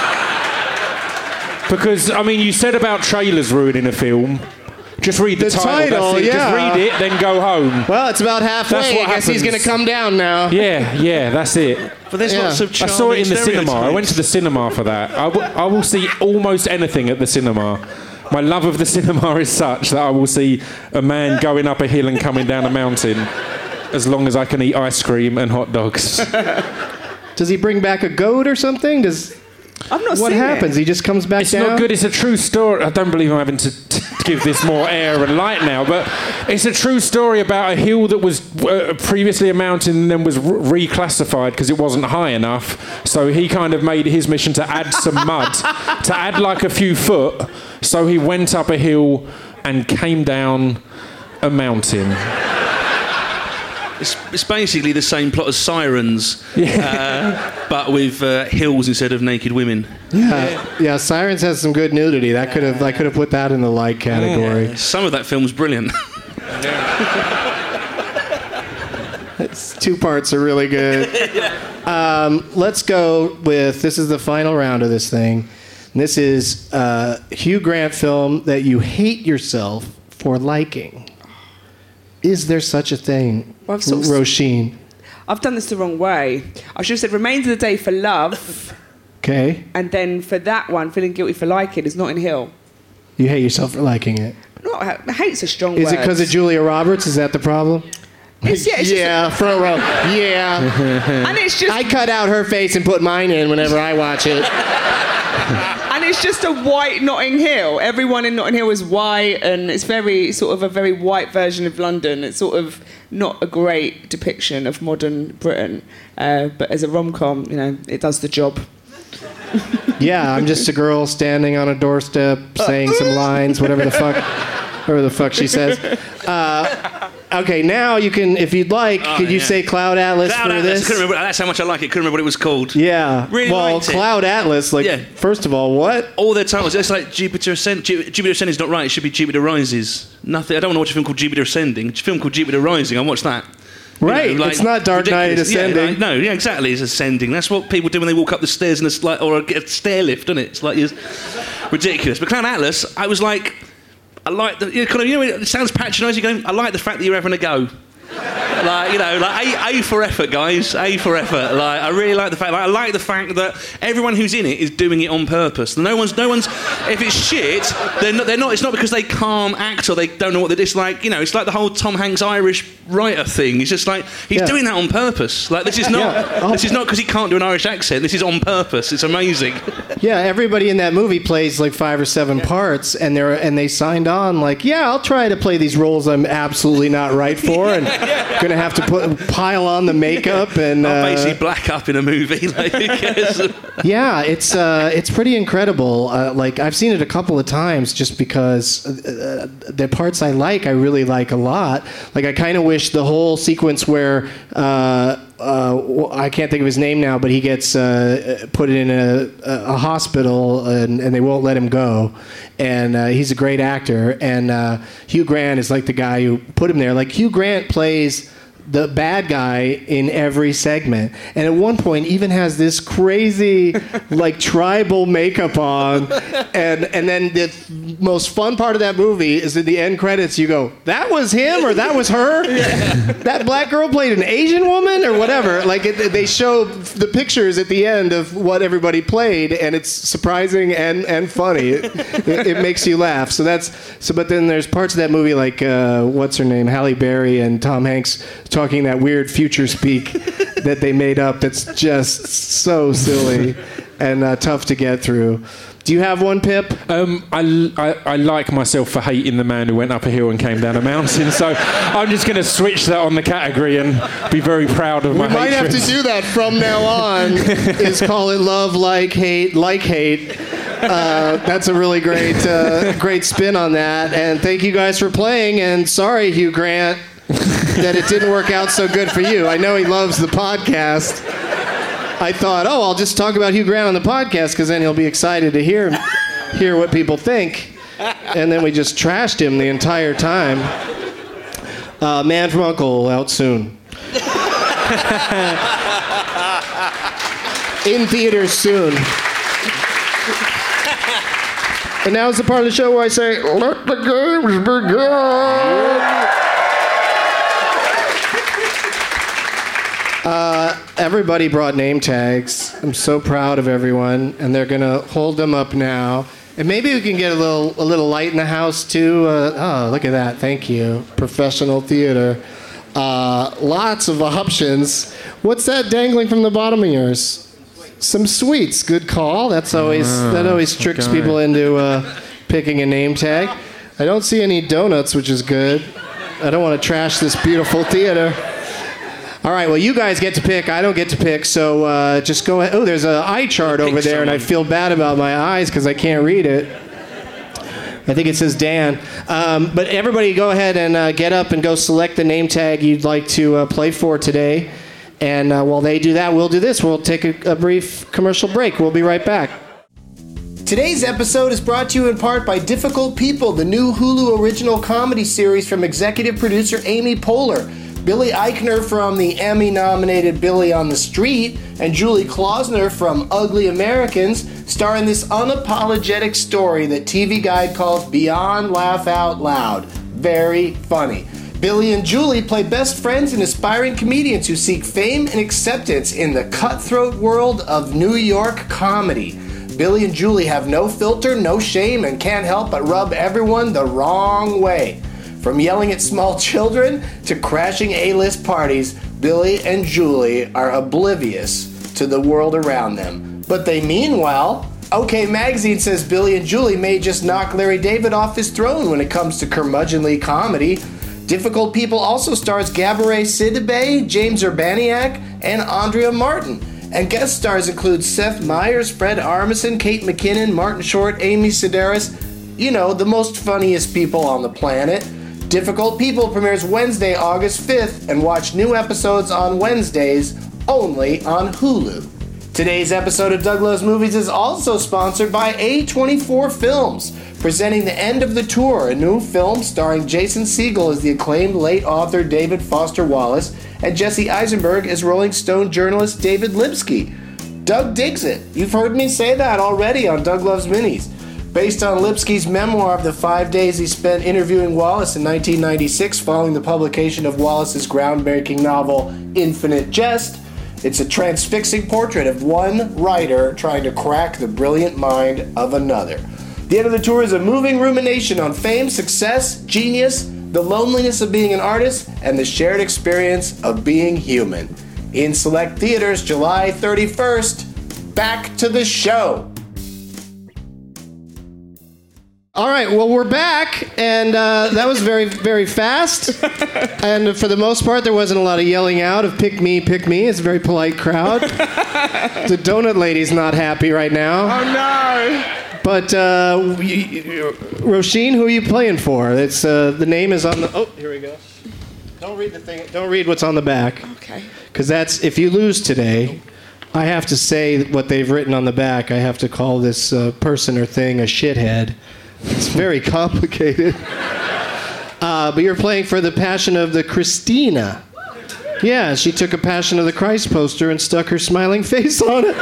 Because, I mean, you said about trailers ruining a film. Just read the, The title, that's it. yeah. Just read it, then go home. Well, it's about halfway. That's what I guess he's going happens. to come down now. Yeah, yeah, that's it. But there's Yeah. lots of I charming saw it in the cinema. I went to the stereotypes. cinema for that. I, w- I will see almost anything at the cinema. My love of the cinema is such that I will see a man going up a hill and coming down a mountain as long as I can eat ice cream and hot dogs. Does he bring back a goat or something? Does I've not what seen happens? it. He just comes back It's down. not good. It's a true story. I don't believe I'm having to, to give this more air and light now, but it's a true story about a hill that was uh, previously a mountain and then was re- reclassified because it wasn't high enough. So he kind of made his mission to add some mud, to add like a few foot. So he went up a hill and came down a mountain. It's, it's basically the same plot as Sirens, uh, but with uh, hills instead of naked women. Yeah, yeah. Sirens has some good nudity. That could have I could have put that in the like category. Some of that film's brilliant. It's, two parts are really good. Um, let's go with this is the final round of this thing. And this is uh, Hugh Grant film that you hate yourself for liking. Is there such a thing, Well, I've sort of- Roisin? I've done this the wrong way. I should have said Remains of the Day for love, Okay, and then for that one, feeling guilty for liking is Notting Hill. you hate yourself for liking it. Not ha- hate's a strong Is word. it because of Julia Roberts? Is that the problem? It's, yeah, it's yeah, front row. Yeah. Just, and it's just I cut out her face and put mine in whenever I watch it. and it's just a white Notting Hill. Everyone in Notting Hill is white, and it's very sort of a very white version of London. It's sort of not a great depiction of modern Britain, uh, but as a rom-com, you know, it does the job. Yeah, I'm just a girl standing on a doorstep saying some lines, whatever the fuck, whatever the fuck she says. Uh, okay, now you can, if you'd like, Oh, could you yeah. say Cloud Atlas Cloud for Atlas, this? couldn't remember, that's how much I like it. Couldn't remember what it was called. Yeah. Really well, liked it. Cloud Atlas, like, Yeah. first of all, what? All their titles, it's like Jupiter Ascend. Ju- Jupiter Ascending is not right. It should be Jupiter Rises. Nothing. I don't want to watch a film called Jupiter Ascending. It's a film called Jupiter Rising. I watch that. You Right, it's not Dark Knight ridiculous. Ascending. Yeah, like, no, yeah, exactly. It's ascending. That's what people do when they walk up the stairs in a sli- or get a stair lift, isn't it? It's like it's ridiculous. But Cloud Atlas, I was like, I like the. You know, kind of, you know, it sounds patronising. Going, I like the fact that you're having a go. Like, you know, like A, A for effort, guys. A for effort. Like, I really like the fact. Like, I like the fact that everyone who's in it is doing it on purpose. No one's, no one's. If it's shit, they're not. They're not. It's not because they can't act or they don't know what they're. It's like, you know, it's like the whole Tom Hanks Irish writer thing. It's just like he's Yeah. doing that on purpose. Like, this is not. Yeah. This is not because he can't do an Irish accent. This is on purpose. It's amazing. Yeah, everybody in that movie plays like five or seven parts, and they're and they signed on like, yeah, I'll try to play these roles I'm absolutely not right for, and gonna have to put pile on the makeup and I'll uh, basically black up in a movie. Like, who cares? yeah, it's uh, it's pretty incredible. Uh, like I've seen it a couple of times just because uh, the parts I like, I really like a lot. Like I kind of wish the whole sequence where. Uh, Uh, I can't think of his name now, but he gets uh, put in a, a hospital and, and they won't let him go. And uh, he's a great actor. And uh, Hugh Grant is like the guy who put him there. Like Hugh Grant plays the bad guy in every segment. And at one point even has this crazy like tribal makeup on. And and then the most fun part of that movie is at the end credits you go, that was him or that was her? Yeah. That black girl played an Asian woman or whatever. Like it, they show the pictures at the end of what everybody played, and it's surprising and, and funny. It, it, it makes you laugh. So that's so but then there's parts of that movie like uh, what's her name? Halle Berry and Tom Hanks talking that weird future speak that they made up that's just so silly and uh, tough to get through. Do you have one, Pip? Um, I, I, I like myself for hating the man who went up a hill and came down a mountain, so I'm just going to switch that on the category and be very proud of my hatred. We might hatred. have to do that from now on, is call it love, like, hate, like, hate. Uh, that's a really great, uh, great spin on that. And thank you guys for playing, and sorry, Hugh Grant, that it didn't work out so good for you. I know he loves the podcast. I thought, oh, I'll just talk about Hugh Grant on the podcast because then he'll be excited to hear hear what people think. And then we just trashed him the entire time. Uh, Man from U N C L E out soon. In theaters soon. And now is the part of the show where I say, let the games begin. Uh, everybody brought name tags. I'm so proud of everyone, and they're gonna hold them up now. And maybe we can get a little a little light in the house too. Uh, oh, look at that! Thank you, professional theater. Uh, lots of options. What's that dangling from the bottom of yours? Some sweets. Good call. That's always oh, that always tricks okay. people into uh, picking a name tag. I don't see any donuts, which is good. I don't want to trash this beautiful theater. All right, well, you guys get to pick. I don't get to pick, so uh, just go ahead. Oh, there's an eye chart over there, and I feel bad about my eyes because I can't read it. I think it says Dan. Um, but everybody go ahead and uh, get up and go select the name tag you'd like to uh, play for today. And uh, while they do that, we'll do this. We'll take a, a brief commercial break. We'll be right back. Today's episode is brought to you in part by Difficult People, the new Hulu original comedy series from executive producer Amy Poehler. Billy Eichner from the Emmy-nominated Billy on the Street, and Julie Klausner from Ugly Americans star in this unapologetic story that T V Guide calls beyond laugh out loud. Very funny. Billy and Julie play best friends and aspiring comedians who seek fame and acceptance in the cutthroat world of New York comedy. Billy and Julie have no filter, no shame, and can't help but rub everyone the wrong way. From yelling at small children to crashing A-list parties, Billy and Julie are oblivious to the world around them. But they mean well. OK Magazine says Billy and Julie may just knock Larry David off his throne when it comes to curmudgeonly comedy. Difficult People also stars Gabourey Sidibe, James Urbaniak, and Andrea Martin. And guest stars include Seth Meyers, Fred Armisen, Kate McKinnon, Martin Short, Amy Sedaris. You know, the most funniest people on the planet. Difficult People premieres Wednesday, August fifth, and watch new episodes on Wednesdays only on Hulu. Today's episode of Doug Loves Movies is also sponsored by A twenty-four Films, presenting The End of the Tour, a new film starring Jason Segel as the acclaimed late author David Foster Wallace and Jesse Eisenberg as Rolling Stone journalist David Lipsky. Doug digs it. You've heard me say that already on Doug Loves Minis. Based on Lipsky's memoir of the five days he spent interviewing Wallace in nineteen ninety-six following the publication of Wallace's groundbreaking novel Infinite Jest, it's a transfixing portrait of one writer trying to crack the brilliant mind of another. The End of the Tour is a moving rumination on fame, success, genius, the loneliness of being an artist, and the shared experience of being human. In select theaters July thirty-first. Back to the show. All right, well, we're back, and uh, that was very, very fast. And for the most part, there wasn't a lot of yelling out of pick me, pick me. It's a very polite crowd. The donut lady's not happy right now. Oh, no. But, uh, Roisin, who are you playing for? It's uh, the name is on the... Oh, here we go. Don't read the thing. Don't read what's on the back. Okay. Because that's... If you lose today, I have to say what they've written on the back. I have to call this uh, person or thing a shithead. It's very complicated. Uh, but you're playing for The Passion of the Christina. Yeah, she took a Passion of the Christ poster and stuck her smiling face on it.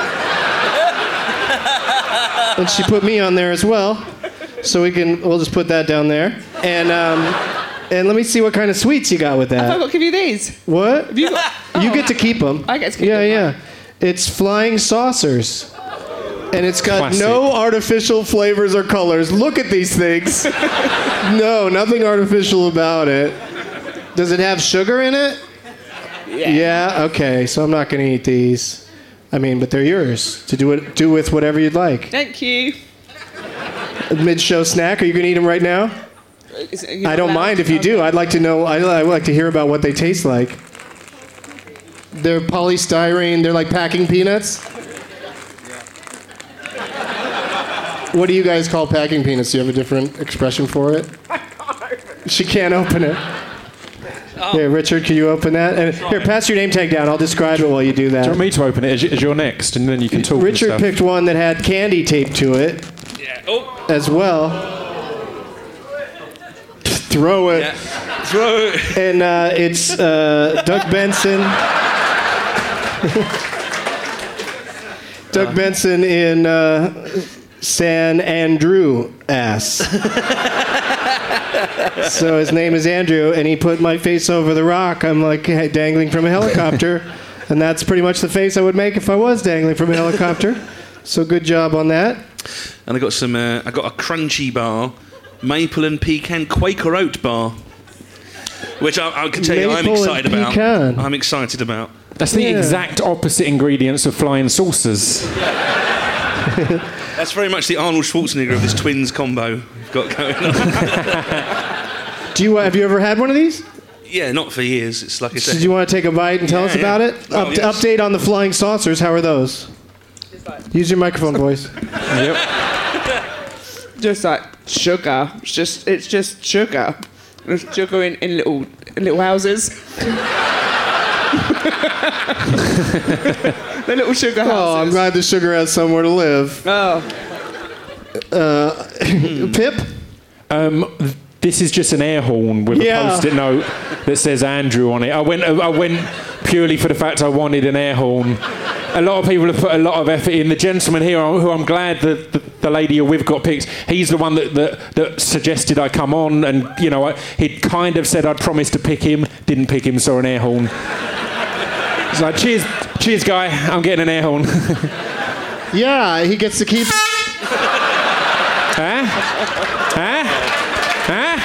And she put me on there as well. So we can, we'll just put that down there. And um, and let me see what kind of sweets you got with that. I thought I'll give you these. What? Have you got? You get to keep them. I get to keep yeah, them. Yeah, yeah. It's flying saucers. And it's got Classic. no artificial flavors or colors. Look at these things. No, nothing artificial about it. Does it have sugar in it? Yeah. Yeah, okay. So I'm not going to eat these. I mean, but they're yours to do it, do with whatever you'd like. Thank you. A mid-show snack. Are you going to eat them right now? Is it- you're I don't allowed mind to- if you do. I'd like to know. I'd, I'd like to hear about what they taste like. They're polystyrene. They're like packing peanuts. What do you guys call packing peanuts? Do you have a different expression for it? She can't open it. Here, Richard, can you open that? And here, pass your name tag down. I'll describe it while you do that. Do you want me to open it as, as you're next, and then you can talk? Richard and stuff? picked one that had candy taped to it Yeah. Oh. as well. Throw it. Yeah. Throw it. And uh, it's uh, Doug Benson. Doug Benson in uh, San Andrew ass. So his name is Andrew, and he put my face over the rock. I'm like dangling from a helicopter, and that's pretty much the face I would make if I was dangling from a helicopter. So good job on that. And I got some. Uh, I got a crunchy bar, maple and pecan Quaker oat bar, which I, I can tell you I'm Maple and excited about. pecan. I'm excited about. That's the Yeah. exact opposite ingredients of flying saucers. That's very much the Arnold Schwarzenegger of this twins combo we've got going on. Do you have you ever had one of these? Yeah, not for years. It's like I So said. do you want to take a bite and tell Yeah, us about yeah. it? Oh, Up, yes. Update on the flying saucers. How are those? Use your microphone, boys. Yep. Just like sugar. It's just it's just sugar. There's sugar in, in little in little houses. The little sugar houses. Oh, I'm glad the sugar has somewhere to live. Oh. Uh, Pip? Um, this is just an air horn with Yeah. a post-it note that says Andrew on it. I went, I went purely for the fact I wanted an air horn. A lot of people have put a lot of effort in. The gentleman here, who I'm glad that the, the lady you're with got picked, he's the one that, that, that suggested I come on, and you know, I, he'd kind of said I'd promised to pick him, didn't pick him, saw an air horn. He's like, cheers, cheers, guy, I'm getting an air horn. Yeah, he gets to keep. Huh? Huh? Huh?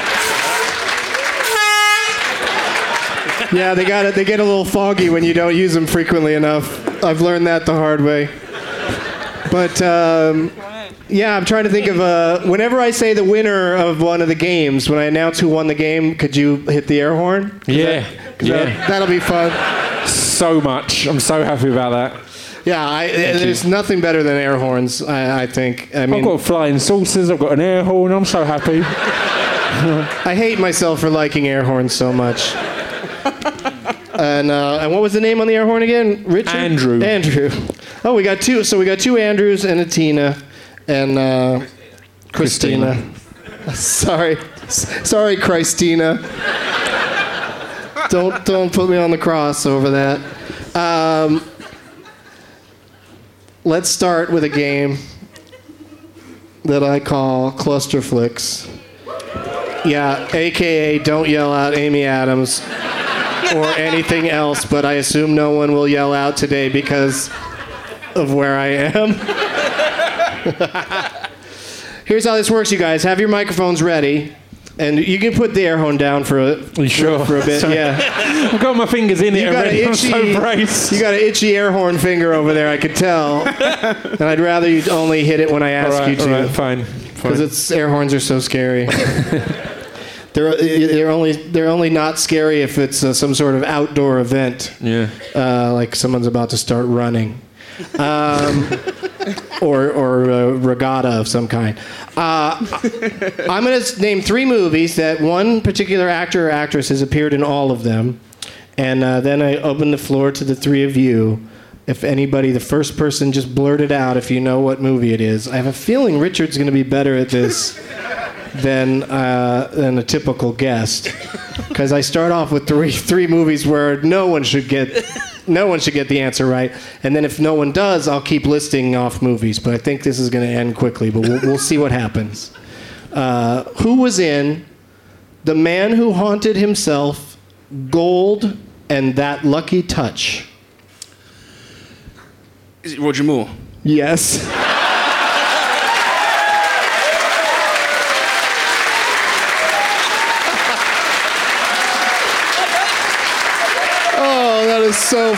Yeah, they got it. They get a little foggy when you don't use them frequently enough. I've learned that the hard way. But um, yeah, I'm trying to think of uh, whenever I say the winner of one of the games, when I announce who won the game, could you hit the air horn? 'Cause Yeah, that- 'cause yeah. that- that'll be fun. So much. I'm so happy about that. Yeah, I, there's nothing better than air horns. I, I think. I mean, I've got flying saucers. I've got an air horn. I'm so happy. I hate myself for liking air horns so much. And uh, and what was the name on the air horn again? Richard? Andrew. Andrew. Oh, we got two. So we got two Andrews and a Tina, and uh, Christina. Sorry, S- sorry, Christina. don't don't put me on the cross over that. Um, let's start with a game that I call Clusterflix. Yeah, A K A don't yell out Amy Adams or anything else, but I assume no one will yell out today because of where I am. Here's how this works, you guys. Have your microphones ready, and you can put the air horn down for a, Are you sure? for a bit. Sorry. Yeah. I've got my fingers in it You got, already. an I'm itchy, so braced. you got an itchy air horn finger over there, I could tell. And I'd rather you only hit it when I ask all right, you all to. right, fine. Because it's air horns are so scary. they're they're only they're only not scary if it's uh, some sort of outdoor event. Yeah. Uh, like someone's about to start running, um, or or a regatta of some kind. Uh, I'm going to name three movies that one particular actor or actress has appeared in all of them, and uh, then I open the floor to the three of you. If anybody, the first person, just blurt it out if you know what movie it is. I have a feeling Richard's going to be better at this than uh, than a typical guest, because I start off with three three movies where no one should get no one should get the answer right, and then if no one does, I'll keep listing off movies. But I think this is going to end quickly. But we'll, we'll see what happens. Uh, who was in The Man Who Haunted Himself, Gold, and That Lucky Touch? Is it Roger Moore? Yes. Oh, that is so...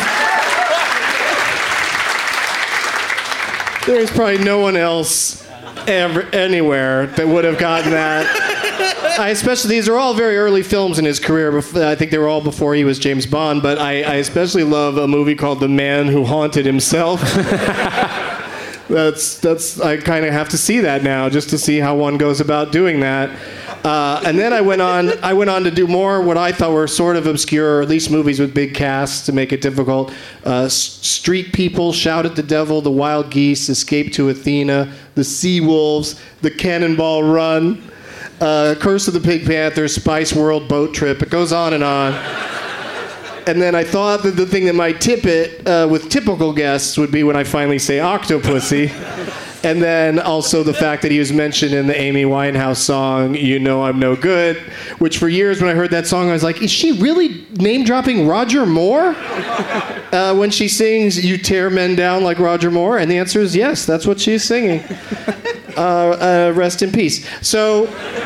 There's probably no one else ever, anywhere that would have gotten that. I especially, these are all very early films in his career. I think they were all before he was James Bond, but I, I especially love a movie called The Man Who Haunted Himself. that's, that's, I kind of have to see that now, just to see how one goes about doing that. Uh, and then I went on. I went on to do more what I thought were sort of obscure, or at least movies with big casts to make it difficult. Uh, Street People, Shout at the Devil, The Wild Geese, Escape to Athena, The Sea Wolves, The Cannonball Run, uh, Curse of the Pig Panther, Spice World, Boat Trip. It goes on and on. And then I thought that the thing that might tip it uh, with typical guests would be when I finally say Octopussy. And then also the fact that he was mentioned in the Amy Winehouse song, You Know I'm No Good, which for years when I heard that song, I was like, is she really name-dropping Roger Moore? Uh, when she sings, You Tear Men Down Like Roger Moore? And the answer is yes, that's what she's singing. Uh, uh, rest in peace. So...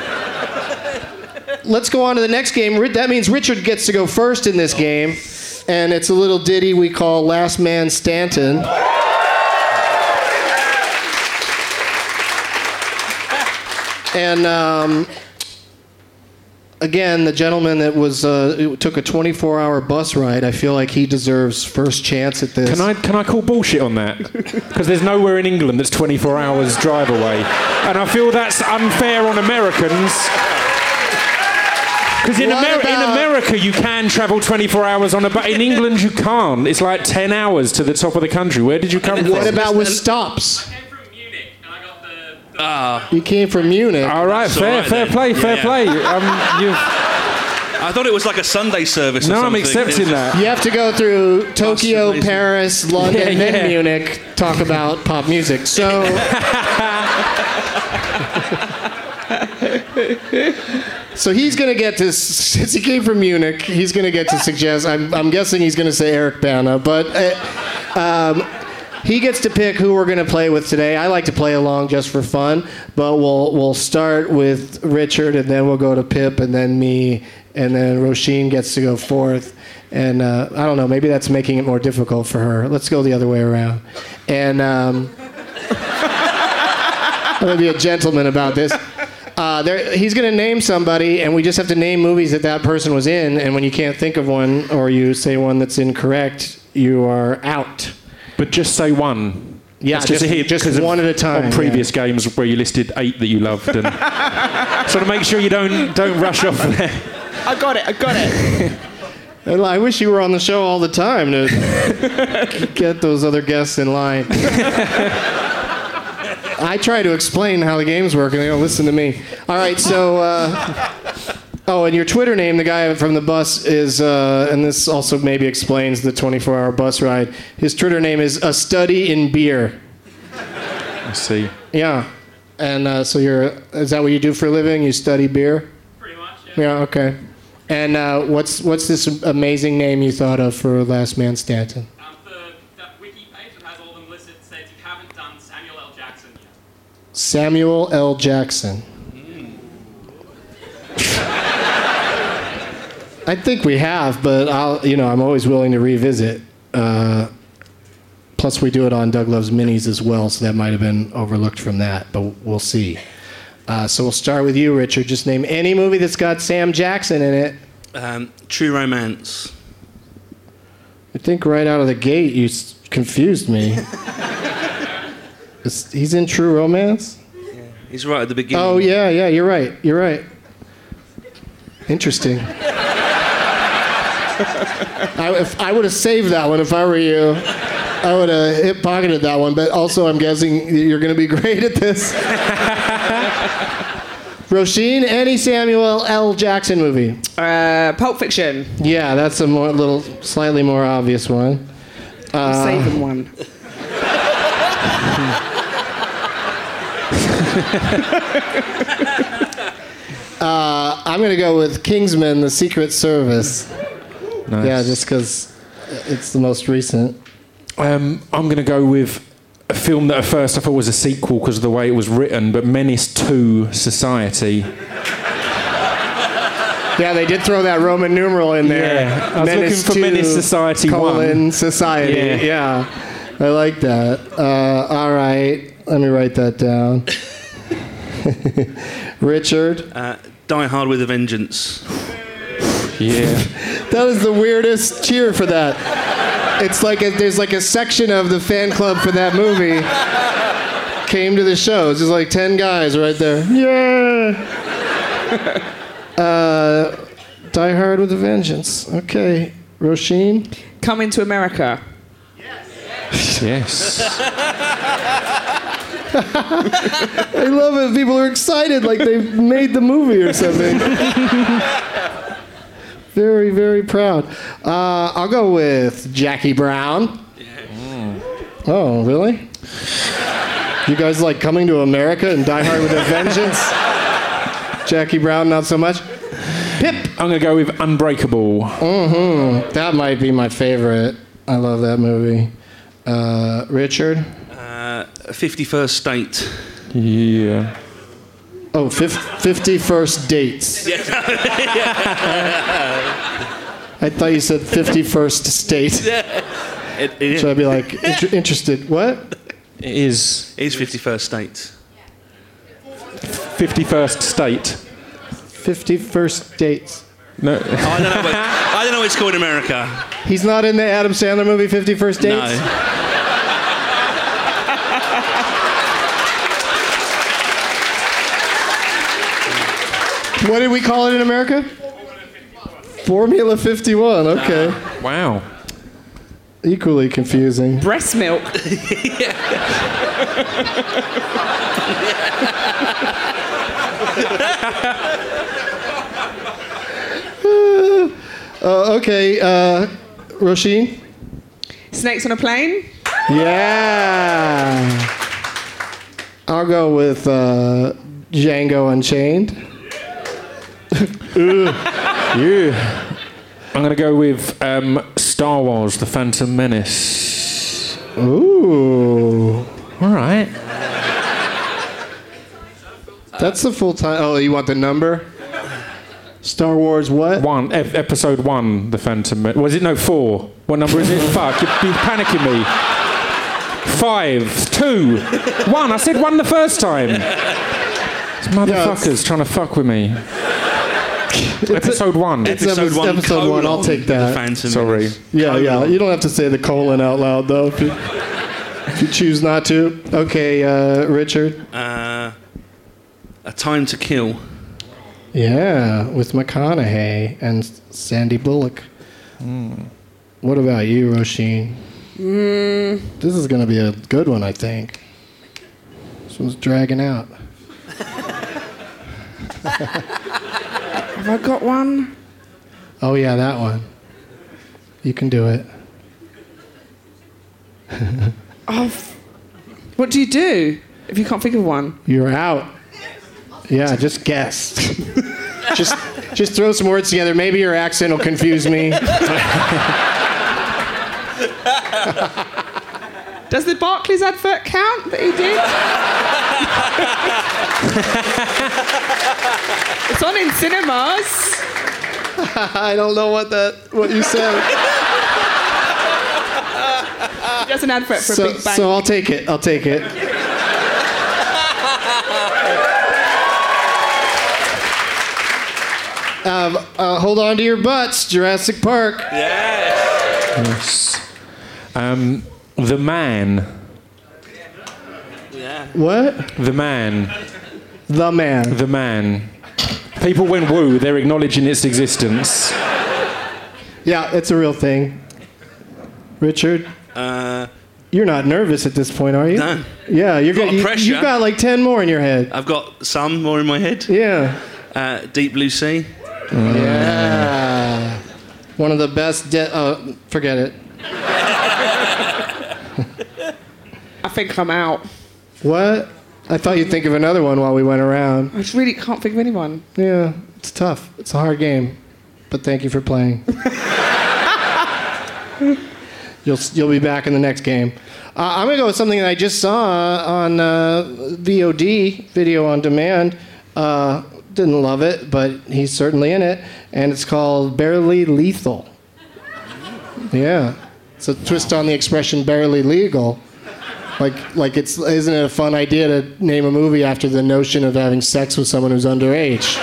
Let's go on to the next game. That means Richard gets to go first in this game. And it's a little ditty we call Last Man Stanton. And um, again, the gentleman that was uh, took a twenty-four hour bus ride, I feel like he deserves first chance at this. Can I can I call bullshit on that? Because there's nowhere in England that's twenty-four hours drive away. And I feel that's unfair on Americans. Because in, Amer- in America, you can travel twenty-four hours on a bus. In England, you can't. It's like ten hours to the top of the country. Where did you come from? What about with stops? I came from Munich, and I got the... the Ah. You came from Munich. All right, That's fair, all right fair then. play, Yeah, fair yeah. play. Um, you've... I thought it was like a Sunday service or No, I'm something. accepting that. You have to go through Tokyo, amazing. Paris, London, Yeah, then yeah. Munich, talk about pop music. So... So he's going to get to, since he came from Munich, he's going to get to suggest, I'm, I'm guessing he's going to say Eric Bana, but uh, um, he gets to pick who we're going to play with today. I like to play along just for fun, but we'll we'll start with Richard, and then we'll go to Pip, and then me, and then Roisin gets to go fourth. And uh, I don't know, maybe that's making it more difficult for her. Let's go the other way around. And um, I'm going to be a gentleman about this. Uh, there, he's going to name somebody, and we just have to name movies that that person was in. And when you can't think of one, or you say one that's incorrect, you are out. But just say one. Yeah, That's just, a hit, just 'cause one of- at a time. On previous yeah. games where you listed eight that you loved, and so to make sure you don't don't rush off there. I got it, I got it. And I wish you were on the show all the time to get those other guests in line. I try to explain how the games work, and they don't listen to me. All right, so... Uh, oh, and your Twitter name, the guy from the bus, is... Uh, and this also maybe explains the twenty-four hour bus ride. His Twitter name is A Study in Beer. I see. Yeah. And uh, so you're... Is that what you do for a living? You study beer? pretty much, yeah. Yeah, okay. And uh, what's what's this amazing name you thought of for Last Man Stanton? Um, the, that wiki page that has all of them listed says you haven't done Samuel L. Jackson yet. Samuel L. Jackson. I think we have, but I'll, you know, I'm always willing to revisit. Uh, plus, we do it on Doug Loves Minis as well, so that might have been overlooked from that, but we'll see. Uh, so we'll start with you, Richard. Just name any movie that's got Sam Jackson in it. Um, True Romance. I think right out of the gate you s- confused me. Is- he's in True Romance? He's right at the beginning. Oh, yeah, yeah, you're right. You're right. Interesting. I, if, I would have saved that one if I were you. I would have hip pocketed that one, but also I'm guessing you're going to be great at this. Roisin, any Samuel L. Jackson movie? Uh, Pulp Fiction. Yeah, that's a more, little, slightly more obvious one. Uh, Saving one. uh, I'm going to go with Kingsman: The Secret Service. Nice. Yeah, just because it's the most recent. Um, I'm going to go with a film that at first I thought was a sequel because of the way it was written, but Menace two Society. Yeah, they did throw that Roman numeral in there. Yeah, I was looking for Menace Society colon one. Society. Yeah. yeah, I like that. Uh, all right, let me write that down. Richard? Uh, Die Hard with a Vengeance. Yeah. That was the weirdest cheer for that. It's like a, there's like a section of the fan club for that movie came to the show. It's just like ten guys right there. Yeah. uh, Die Hard with a Vengeance. Okay. Roisin? Coming to America. Yes. I love it. People are excited like they made the movie or something. Very, very proud. Uh, I'll go with Jackie Brown. Yeah. Oh, really? You guys like Coming to America and Die Hard with a Vengeance? Jackie Brown, not so much. Pip. I'm going to go with Unbreakable. Mm-hmm. That might be my favorite. I love that movie. Uh, Richard? Uh, fifty-first State. Yeah. Oh, fifty-first Dates. I thought you said fifty-first State. It, it, So I'd be like, inter- interested. What? It is it is fifty-first State. fifty-first State. fifty-first Dates. No. I don't know. What, I don't know what it's called in America. He's not in the Adam Sandler movie fifty-first Dates? No. What did we call it in America? Formula fifty-one. Okay. Uh, wow. Equally confusing. Breast milk. uh, okay. Uh, Roisin? Snakes on a Plane. Yeah. I'll go with uh, Django Unchained. Yeah. I'm going to go with um, Star Wars: The Phantom Menace. Ooh. All right. That's the full time. Oh, you want the number? Star Wars what? One. Ep- episode one, The Phantom Menace. Was it no four? What number is it? Fuck, you're, you're panicking me. Five, two, one. I said one the first time. These motherfuckers yeah, trying to fuck with me. Episode one. It's Episode episode, one. episode one. I'll take that. The Phantom Sorry. Menace. Yeah, Colon. yeah. You don't have to say the colon out loud though, if you, if you choose not to. Okay, uh, Richard. Uh, A Time to Kill. Yeah, with McConaughey and Sandy Bullock. Mm. What about you, Roisin? Mm. This is going to be a good one, I think. This one's dragging out. Have I got one? Oh, yeah, that one. You can do it. Oh, f- what do you do if you can't think of one? You're out. Yeah, just guess. just just throw some words together. Maybe your accent will confuse me. Does the Barclays advert count that he did? It's on in cinemas. I don't know what that what you said. He does an advert for So, a big bank. so I'll take it. I'll take it. Um, uh, hold on to your butts, Jurassic Park. Yes. Um, the Man. Yeah. What? The Man. The Man. The Man. People went woo, they're acknowledging its existence. Yeah, it's a real thing. Richard? Uh, You're not nervous at this point, are you? No. Yeah, you're Got good. You, pressure. you've got like ten more in your head. I've got some more in my head. Yeah. Uh, Deep Blue Sea. Yeah. One of the best. De- uh, forget it. I think I'm out. What? I thought you'd think of another one while we went around. I just really can't think of anyone. Yeah, it's tough. It's a hard game. But thank you for playing. you'll you'll be back in the next game. Uh, I'm gonna go with something that I just saw on uh, V O D, video on demand. Uh, didn't love it, but he's certainly in it, and it's called Barely Lethal. Yeah, it's a twist on the expression "barely legal." Like, like it's isn't it a fun idea to name a movie after the notion of having sex with someone who's underage?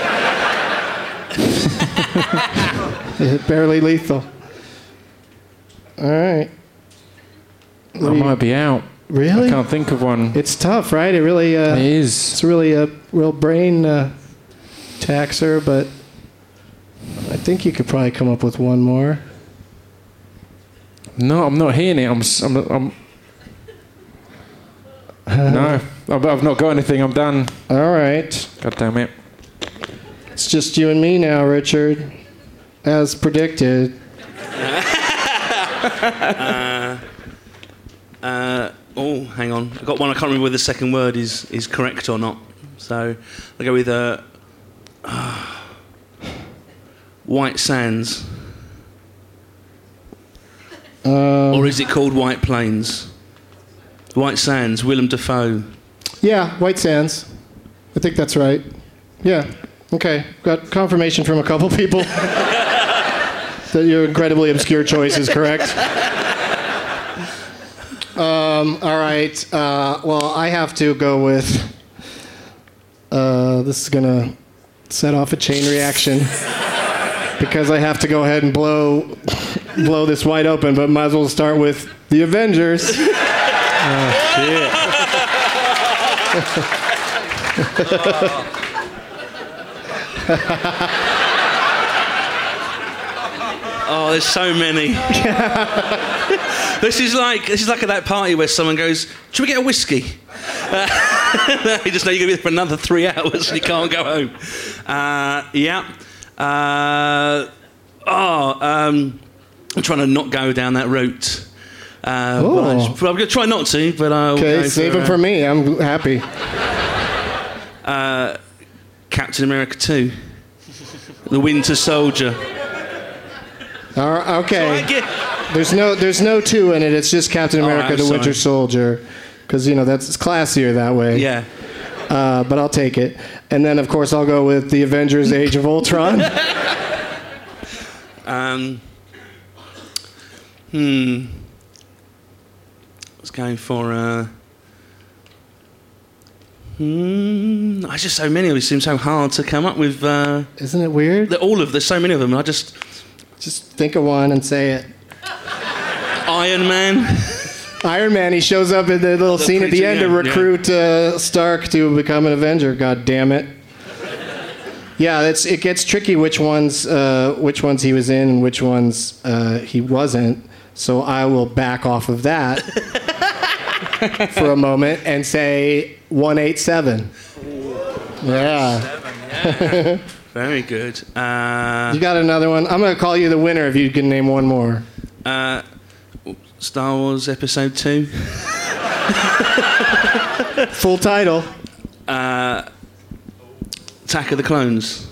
Barely Lethal. All right. I might be out. Really? I can't think of one. It's tough, right? It really uh, it is. It's really a real brain uh, taxer, but I think you could probably come up with one more. No, I'm not hearing it. I'm. s- I'm. I'm no, I've, I've not got anything. I'm done. All right. God damn it. It's just you and me now, Richard. As predicted. uh, uh, oh, hang on. I've got one. I can't remember whether the second word is, is correct or not. So I'll go with uh, uh, White Sands. Um, or is it called White Plains? White Sands, Willem Dafoe. Yeah, White Sands. I think that's right. Yeah. Okay. Got confirmation from a couple people that your incredibly obscure choice is correct. Um, all right. Uh, well, I have to go with. Uh, this is gonna set off a chain reaction because I have to go ahead and blow blow this wide open. But might as well start with the Avengers. Oh shit. Oh, there's so many. This is like this is like at that party where someone goes, "Should we get a whiskey?" Uh, you just know you're gonna be there for another three hours and you can't go home. Uh, yeah. Uh, oh, um, I'm trying to not go down that route. Uh, Oh. but I just- well, I'm gonna try not to, but I'll Okay, go save for, it for me. I'm happy. Uh, Captain America two, The Winter Soldier. All right, okay. So I get- There's no, there's no two in it. It's just Captain All America: right, The sorry. Winter Soldier, because you know that's it's classier that way. Yeah. Uh, but I'll take it. And then, of course, I'll go with the Avengers: Age of Ultron. Um, hmm. I was going for. Uh, hmm. There's just so many of them. It seems so hard to come up with. Uh, Isn't it weird? the- all of there's so many of them. I just Just think of one and say it. Iron Man. Iron Man. He shows up in the little The scene at the preacher, end to yeah, recruit uh, Stark to become an Avenger. God damn it. Yeah, it's, it gets tricky which ones uh, which ones he was in and which ones uh, he wasn't. So I will back off of that for a moment and say one eighty-seven. Yeah. Yeah. Very good. Uh, You got another one? I'm going to call you the winner if you can name one more. uh, Star Wars Episode Two. Full title. Uh, Attack of the Clones.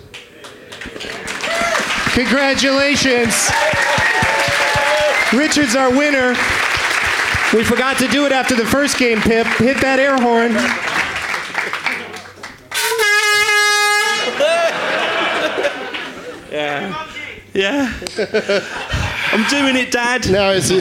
Congratulations. Richard's our winner. We forgot to do it after the first game, Pip. Hit that air horn. Yeah. Yeah. I'm doing it, Dad. No, it's.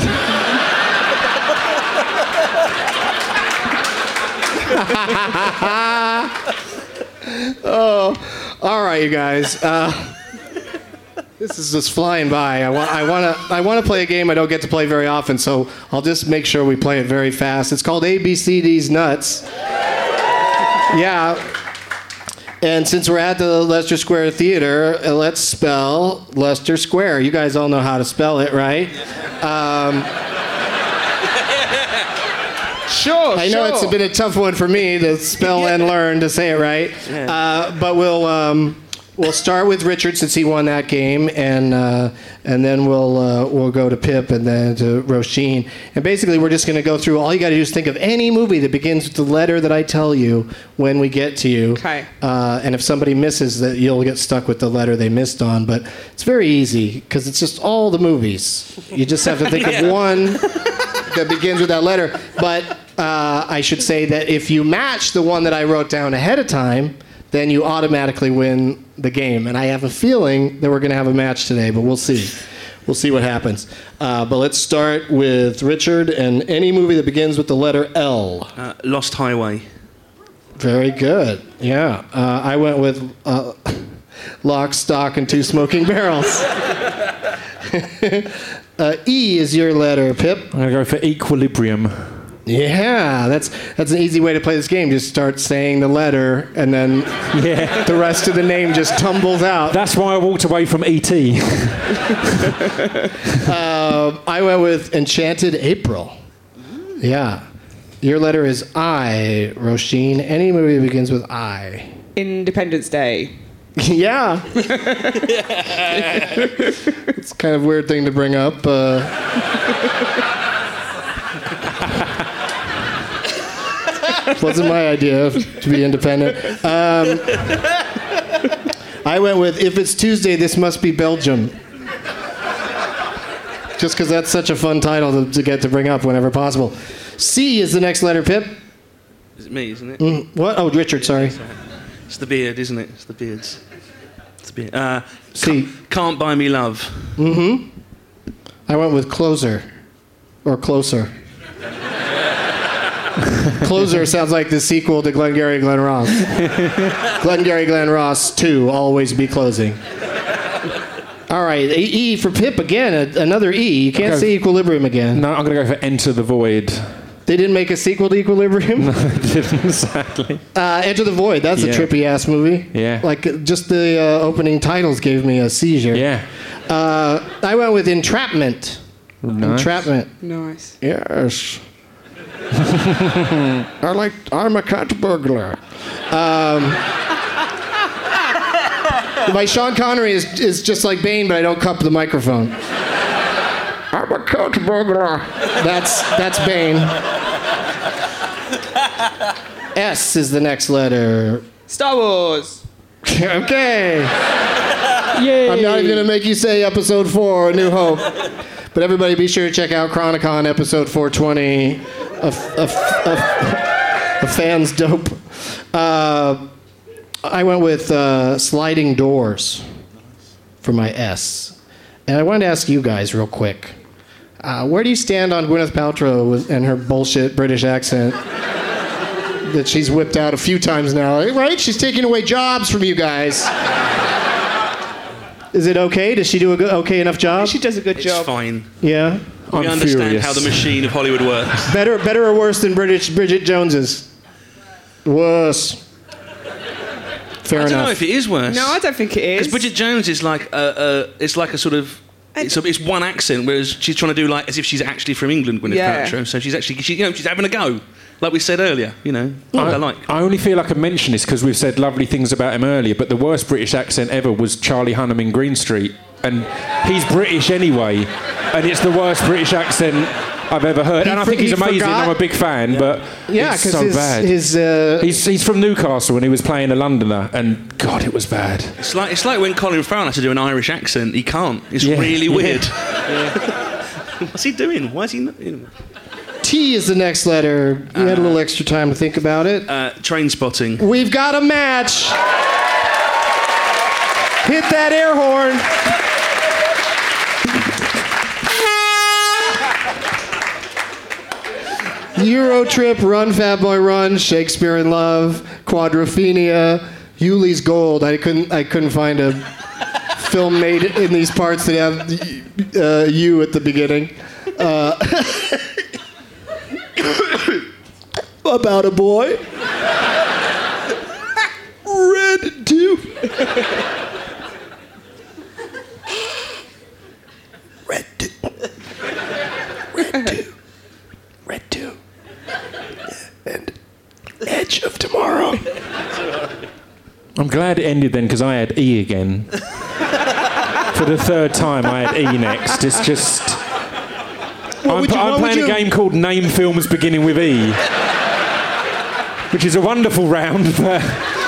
Oh, all right, you guys. Uh, this is just flying by. I want, I want to, I want to play a game I don't get to play very often, so I'll just make sure we play it very fast. It's called A B C D's Nuts. Yeah. And since we're at the Leicester Square Theater, uh, let's spell Leicester Square. You guys all know how to spell it, right? Um, Sure, I know sure. it's been a tough one for me to spell and learn to say it right. Yeah. Uh, but we'll um, we'll start with Richard since he won that game, and uh, and then we'll uh, we'll go to Pip and then to Roisin. And basically, we're just going to go through. All you got to do is think of any movie that begins with the letter that I tell you when we get to you. Okay. Uh, and if somebody misses that, you'll get stuck with the letter they missed on. But it's very easy because it's just all the movies. You just have to think Yeah. of one that begins with that letter. But uh, I should say that if you match the one that I wrote down ahead of time, then you automatically win the game. And I have a feeling that we're going to have a match today, but we'll see. We'll see what happens. Uh, but let's start with Richard and any movie that begins with the letter L. Uh, Lost Highway. Very good. Yeah. Uh, I went with uh, Lock, Stock, and Two Smoking Barrels. uh, E is your letter, Pip. I'm going to go for Equilibrium. Yeah, that's that's an easy way to play this game. Just start saying the letter, and then Yeah. the rest of the name just tumbles out. That's why I walked away from E T Uh, I went with Enchanted April. Yeah. Your letter is I, Roisin. Any movie that begins with I. Independence Day. Yeah. It's kind of a weird thing to bring up. Uh, wasn't my idea to be independent. Um, I went with If It's Tuesday, This Must Be Belgium. Just because that's such a fun title to, to get to bring up whenever possible. C is the next letter, Pip. Is it me, isn't it? Mm, what? Oh, Richard, sorry. It's the beard, isn't it? It's the beards. It's the beard. Uh, C. Can't, Can't Buy Me Love. Mm-hmm. I went with Closer. Or Closer. Closer sounds like the sequel to Glengarry Glen Ross. Glengarry Glen Ross two, Always Be Closing. All right, E for Pip again, a, another E. You can't Okay. say Equilibrium again. No, I'm going to go for Enter the Void. They didn't make a sequel to Equilibrium? No, I didn't, sadly. Uh, Enter the Void, that's Yeah. a trippy-ass movie. Yeah. Like, uh, just the uh, opening titles gave me a seizure. Yeah. Uh, I went with Entrapment. Nice. Entrapment. Nice. Yes. I like, I'm a cat burglar. Um, my Sean Connery is, is just like Bane, but I don't cup the microphone. I'm a cat burglar. That's, that's Bane. S is the next letter. Star Wars. Okay. Yay. I'm not even going to make you say episode four, A New Hope. But everybody be sure to check out Chronicon episode four twenty. A, a, a, a fan's dope. Uh, I went with uh, Sliding Doors for my S. And I wanted to ask you guys real quick. Uh, where do you stand on Gwyneth Paltrow with, and her bullshit British accent that she's whipped out a few times now? Right? She's taking away jobs from you guys. Is it okay? Does she do a good, okay enough job? She does a good It's job. fine. Yeah. We I'm understand furious. how the machine of Hollywood works. Better, better or worse than British Bridget Jones's? Worse. Fair I don't enough. know if it is worse. No, I don't think it is. Because Bridget Jones is like a, a it's like a sort of it's, a, it's one accent, whereas she's trying to do like as if she's actually from England, Gwyneth Yeah. Paltrow. So she's actually she, you know she's having a go, like we said earlier. You know, what I like. I only feel like I mention this because we've said lovely things about him earlier, but the worst British accent ever was Charlie Hunnam in Green Street. And he's British anyway, and it's the worst British accent I've ever heard. He and I for- think he's he amazing. forgot- I'm a big fan, but Yeah, it's because so his, bad. his uh, He's, he's from Newcastle and he was playing a Londoner, and God, it was bad. It's like it's like when Colin Farrell has to do an Irish accent. He can't. It's Yeah. really Yeah. weird. What's he doing? Why is he not? You know. T is the next letter. You had a little extra time to think about it. Uh, train spotting. We've got a match. Hit that air horn. Eurotrip, Run Fat Boy Run, Shakespeare in Love, Quadrophenia, Yuli's Gold. I couldn't I couldn't find a film made in these parts that have uh, you at the beginning. Uh, about a boy. Red two. Red two. Red two. Red two. glad it ended then because I had E again. For the third time, I had E next. It's just. I'm, would you- I'm what would playing you- a game called Name Films Beginning with E, which is a wonderful round, but.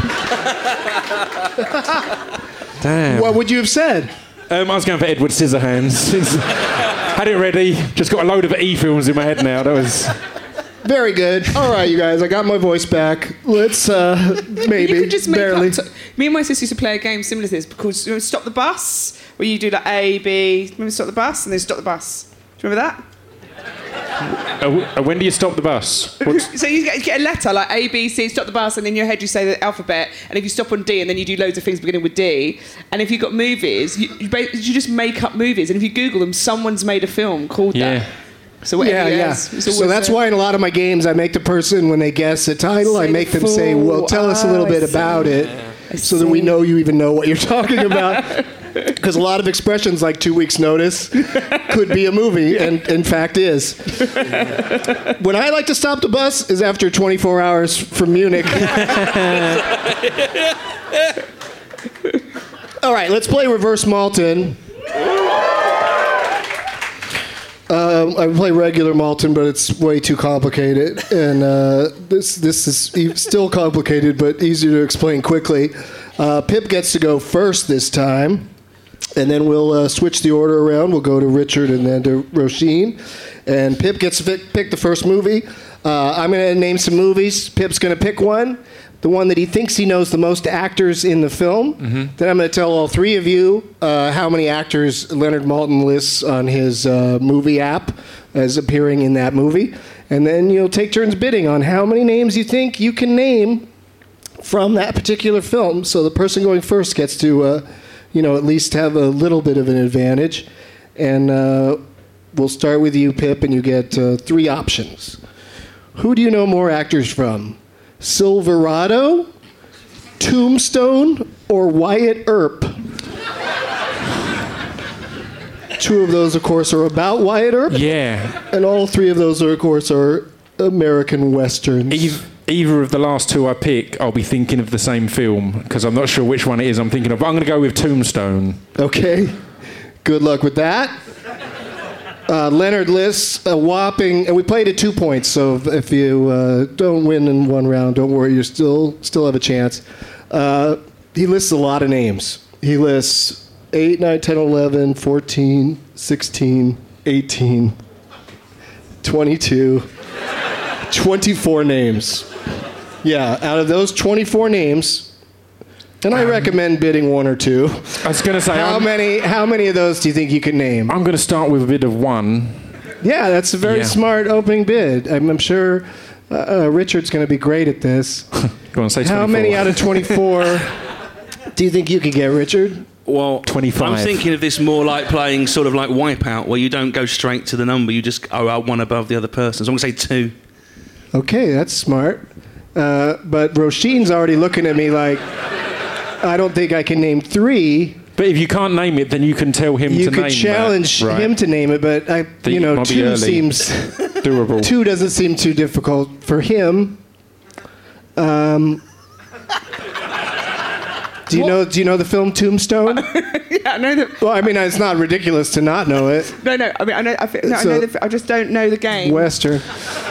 Damn. What would you have said? Um, I was going for Edward Scissorhands. Had it ready. Just got a load of E films in my head now. That was. Very good. All right, you guys. I got my voice back. Let's uh, maybe You could just make barely. up. T- me and my sister used to play a game similar to this because you know, Stop the Bus, where you do like A, B. Remember Stop the Bus, and then Stop the Bus. Do you remember that? Uh, uh, when do you stop the bus? What's... So you get, you get a letter like A, B, C, stop the bus, and in your head you say the alphabet, and if you stop on D, and then you do loads of things beginning with D, and if you've got movies, you, you, ba- you just make up movies, and if you Google them, someone's made a film called Yeah. that. So whatever Yeah, it yeah. is, it's So always that's there. why in a lot of my games I make the person, when they guess a title, I Say make the them say, full- well, tell us a little Oh, bit I see. about it, I so that we see. know you even know what you're talking about. Because a lot of expressions like two weeks notice could be a movie, and in fact is. When I like to stop the bus is after twenty-four hours from Munich. All right, let's play Reverse Malton. Um, I play regular Malton, but it's way too complicated. And uh, this this is e- still complicated, but easier to explain quickly. Uh, Pip gets to go first this time, and then we'll uh, switch the order around. We'll go to Richard and then to Roisin. And Pip gets to pick, pick the first movie. Uh, I'm going to name some movies. Pip's going to pick one, the one that he thinks he knows the most actors in the film. Mm-hmm. Then I'm going to tell all three of you uh, how many actors Leonard Maltin lists on his uh, movie app as appearing in that movie. And then you'll take turns bidding on how many names you think you can name from that particular film. So the person going first gets to, uh, you know, at least have a little bit of an advantage. And uh, we'll start with you, Pip, and you get uh, three options. Who do you know more actors from? Silverado, Tombstone, or Wyatt Earp? Two of those, of course, are about Wyatt Earp. Yeah. And all three of those, are, of course, are American Westerns. Either, either of the last two I pick, I'll be thinking of the same film, because I'm not sure which one it is I'm thinking of. But I'm going to go with Tombstone. Okay. Good luck with that. Uh, Leonard lists a whopping, and we played at two points, so if, if you uh, don't win in one round, don't worry, you still still have a chance. Uh, he lists a lot of names. He lists eight, nine, ten, eleven, fourteen, sixteen, eighteen, twenty-two, twenty-four names. Yeah, out of those twenty-four names, and I recommend bidding one or two. I was going to say... How I'm, many How many of those do you think you can name? I'm going to start with a bid of one. Yeah, that's a very Yeah. smart opening bid. I'm, I'm sure uh, uh, Richard's going to be great at this. Go on, say How twenty-four. many out of twenty-four do you think you could get, Richard? Well, twenty-five. I'm thinking of this more like playing sort of like Wipeout, where you don't go straight to the number, you just go out one above the other person. So I'm going to say two. Okay, that's smart. Uh, but Roisin's already looking at me like, I don't think I can name three. But if you can't name it, then you can tell him You to name could challenge that. Right. him to name it, but I, Think you it know, might be two early. seems Doable. two doesn't seem too difficult for him. Um, do you What? know? Do you know the film Tombstone? Yeah, I know that. Well, I mean, it's not ridiculous to not know it. No, no. I mean, I know. I, feel, no, I It's know. a- The, I just don't know the game. Western.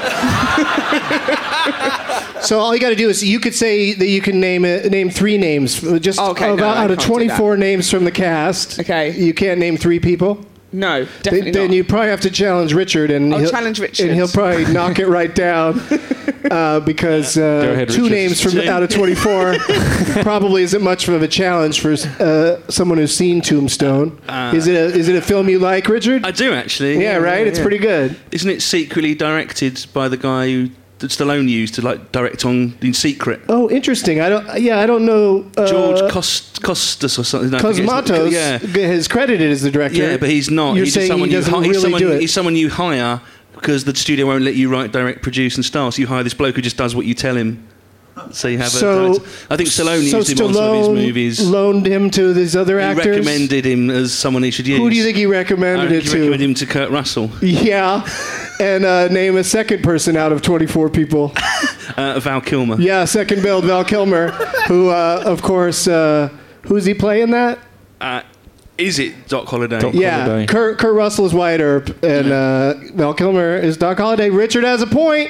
So all you got to do is you could say that you can name it, name three names, just Okay, no, about, I out of can't do twenty-four names from the cast. Okay. You can't name three people. No, Then, definitely then not. you probably have to challenge Richard, and I'll he'll, challenge Richard. and he'll probably knock it right down uh, because uh, ahead, two Richard. names from Two. out of twenty-four probably isn't much of a challenge for uh, someone who's seen Tombstone. Uh, is it a, is it a film you like, Richard? I do actually. yeah, right. It's yeah. pretty good. Isn't it secretly directed by the guy who that Stallone used to like direct on In Secret? Oh, interesting. I don't. Yeah, I don't know. Uh, George Cost, Costas or something. No, I forget his- Cosmatos Yeah. is credited as the director. Yeah, but he's not. You're he's saying just someone he you doesn't hi- he's really someone, do it. He's someone you hire because the studio won't let you write, direct, produce, and star. So you hire this bloke who just does what you tell him. So you have. So, a, I think Stallone so used him on some of his Stallone movies. loaned him to these other He actors. recommended him as someone he should use. Who do you think he I recommended think it he to? recommended him to Kurt Russell. Yeah, and uh, name a second person out of twenty-four people. Uh, Val Kilmer. Yeah, second build, Val Kilmer, who, uh, of course, uh, who's he playing that? Uh, is it Doc Holliday? Doc Yeah, Holliday. Kurt, Kurt Russell is Wyatt Earp, and uh, Val Kilmer is Doc Holliday. Richard has a point.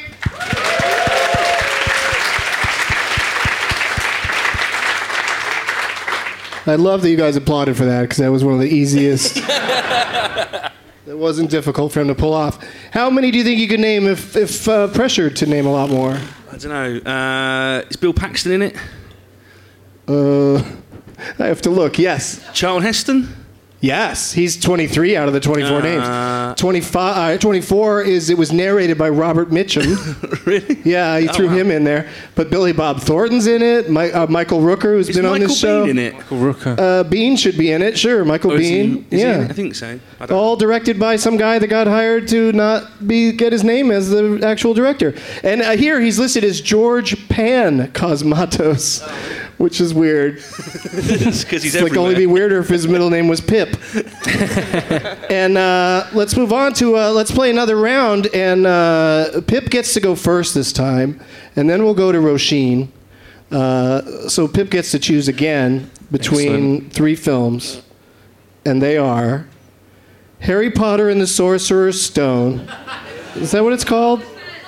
I love that you guys applauded for that, because that was one of the easiest. It wasn't difficult for him to pull off. How many do you think you could name if, if uh, pressured to name a lot more? I don't know. Uh, is Bill Paxton in it? Uh, I have to look. Yes. Charlton Heston? Yes, he's twenty-three out of the twenty-four Uh, names. twenty-five, uh, twenty-four is it was narrated by Robert Mitchum. Really? Yeah, he Oh, threw wow. him in there. But Billy Bob Thornton's in it. My, uh, Michael Rooker, who's Is been on Michael this show. Bean in it? Michael Rooker. Uh, Bean should be in it. Sure, Michael Oh, is he- Bean. is he yeah, in it? I think so. I don't all directed by some guy that got hired to not be get his name as the actual director. And uh, here he's listed as George Pan Cosmatos, which is weird. It's because he's It's like everywhere. only be weirder if his middle name was Pip. And uh, let's move on to uh, let's play another round. And uh, Pip gets to go first this time, and then we'll go to Roisin. Uh, so Pip gets to choose again between Excellent. three films, and they are Harry Potter and the Sorcerer's Stone. Is that what it's called?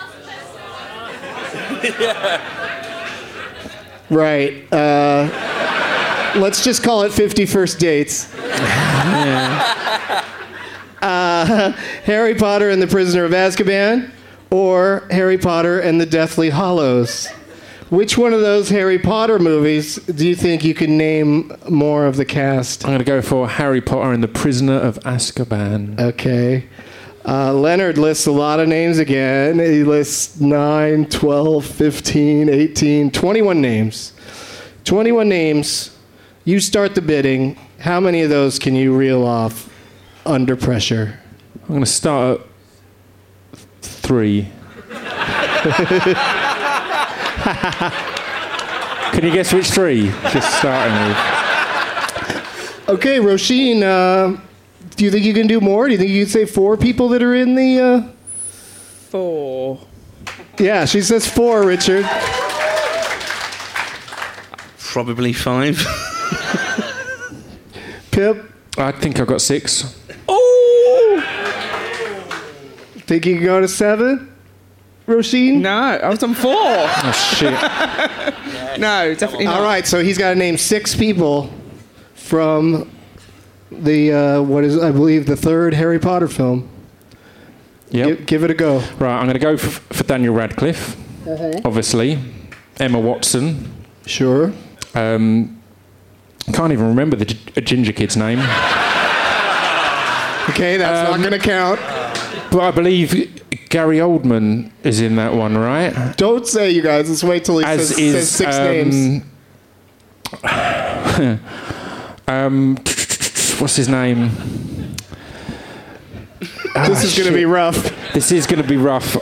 Right. Uh, let's just call it fifty First Dates. uh, Harry Potter and the Prisoner of Azkaban, or Harry Potter and the Deathly Hallows. Which one of those Harry Potter movies do you think you can name more of the cast? I'm going to go for Harry Potter and the Prisoner of Azkaban. Okay. Uh, Leonard lists a lot of names again. He lists nine, twelve, fifteen, eighteen, twenty-one names. twenty-one names. You start the bidding. How many of those can you reel off under pressure? I'm going to start at three. Can you guess which three? Just starting with. Okay, Roisin, uh, do you think you can do more? Do you think you can say four people that are in the... Uh... Four. Yeah, she says four, Richard. Probably five. Pip? I think I've got six. Oh! Think you can go to seven? Roisin? No, I was on four. Oh, shit. No, definitely not. All right, so he's got to name six people from the, uh, what is, I believe, the third Harry Potter film. Yep. Give, give it a go. Right, I'm going to go for, for Daniel Radcliffe, obviously. Emma Watson. Sure. Um, can't even remember the g- a ginger kid's name. Okay, that's Um, not going to count. But I believe Gary Oldman is in that one, right? Don't say, you guys. Let's wait till he As says, is, says six um, names. um, what's his name? This is going to be rough. This is going to be rough.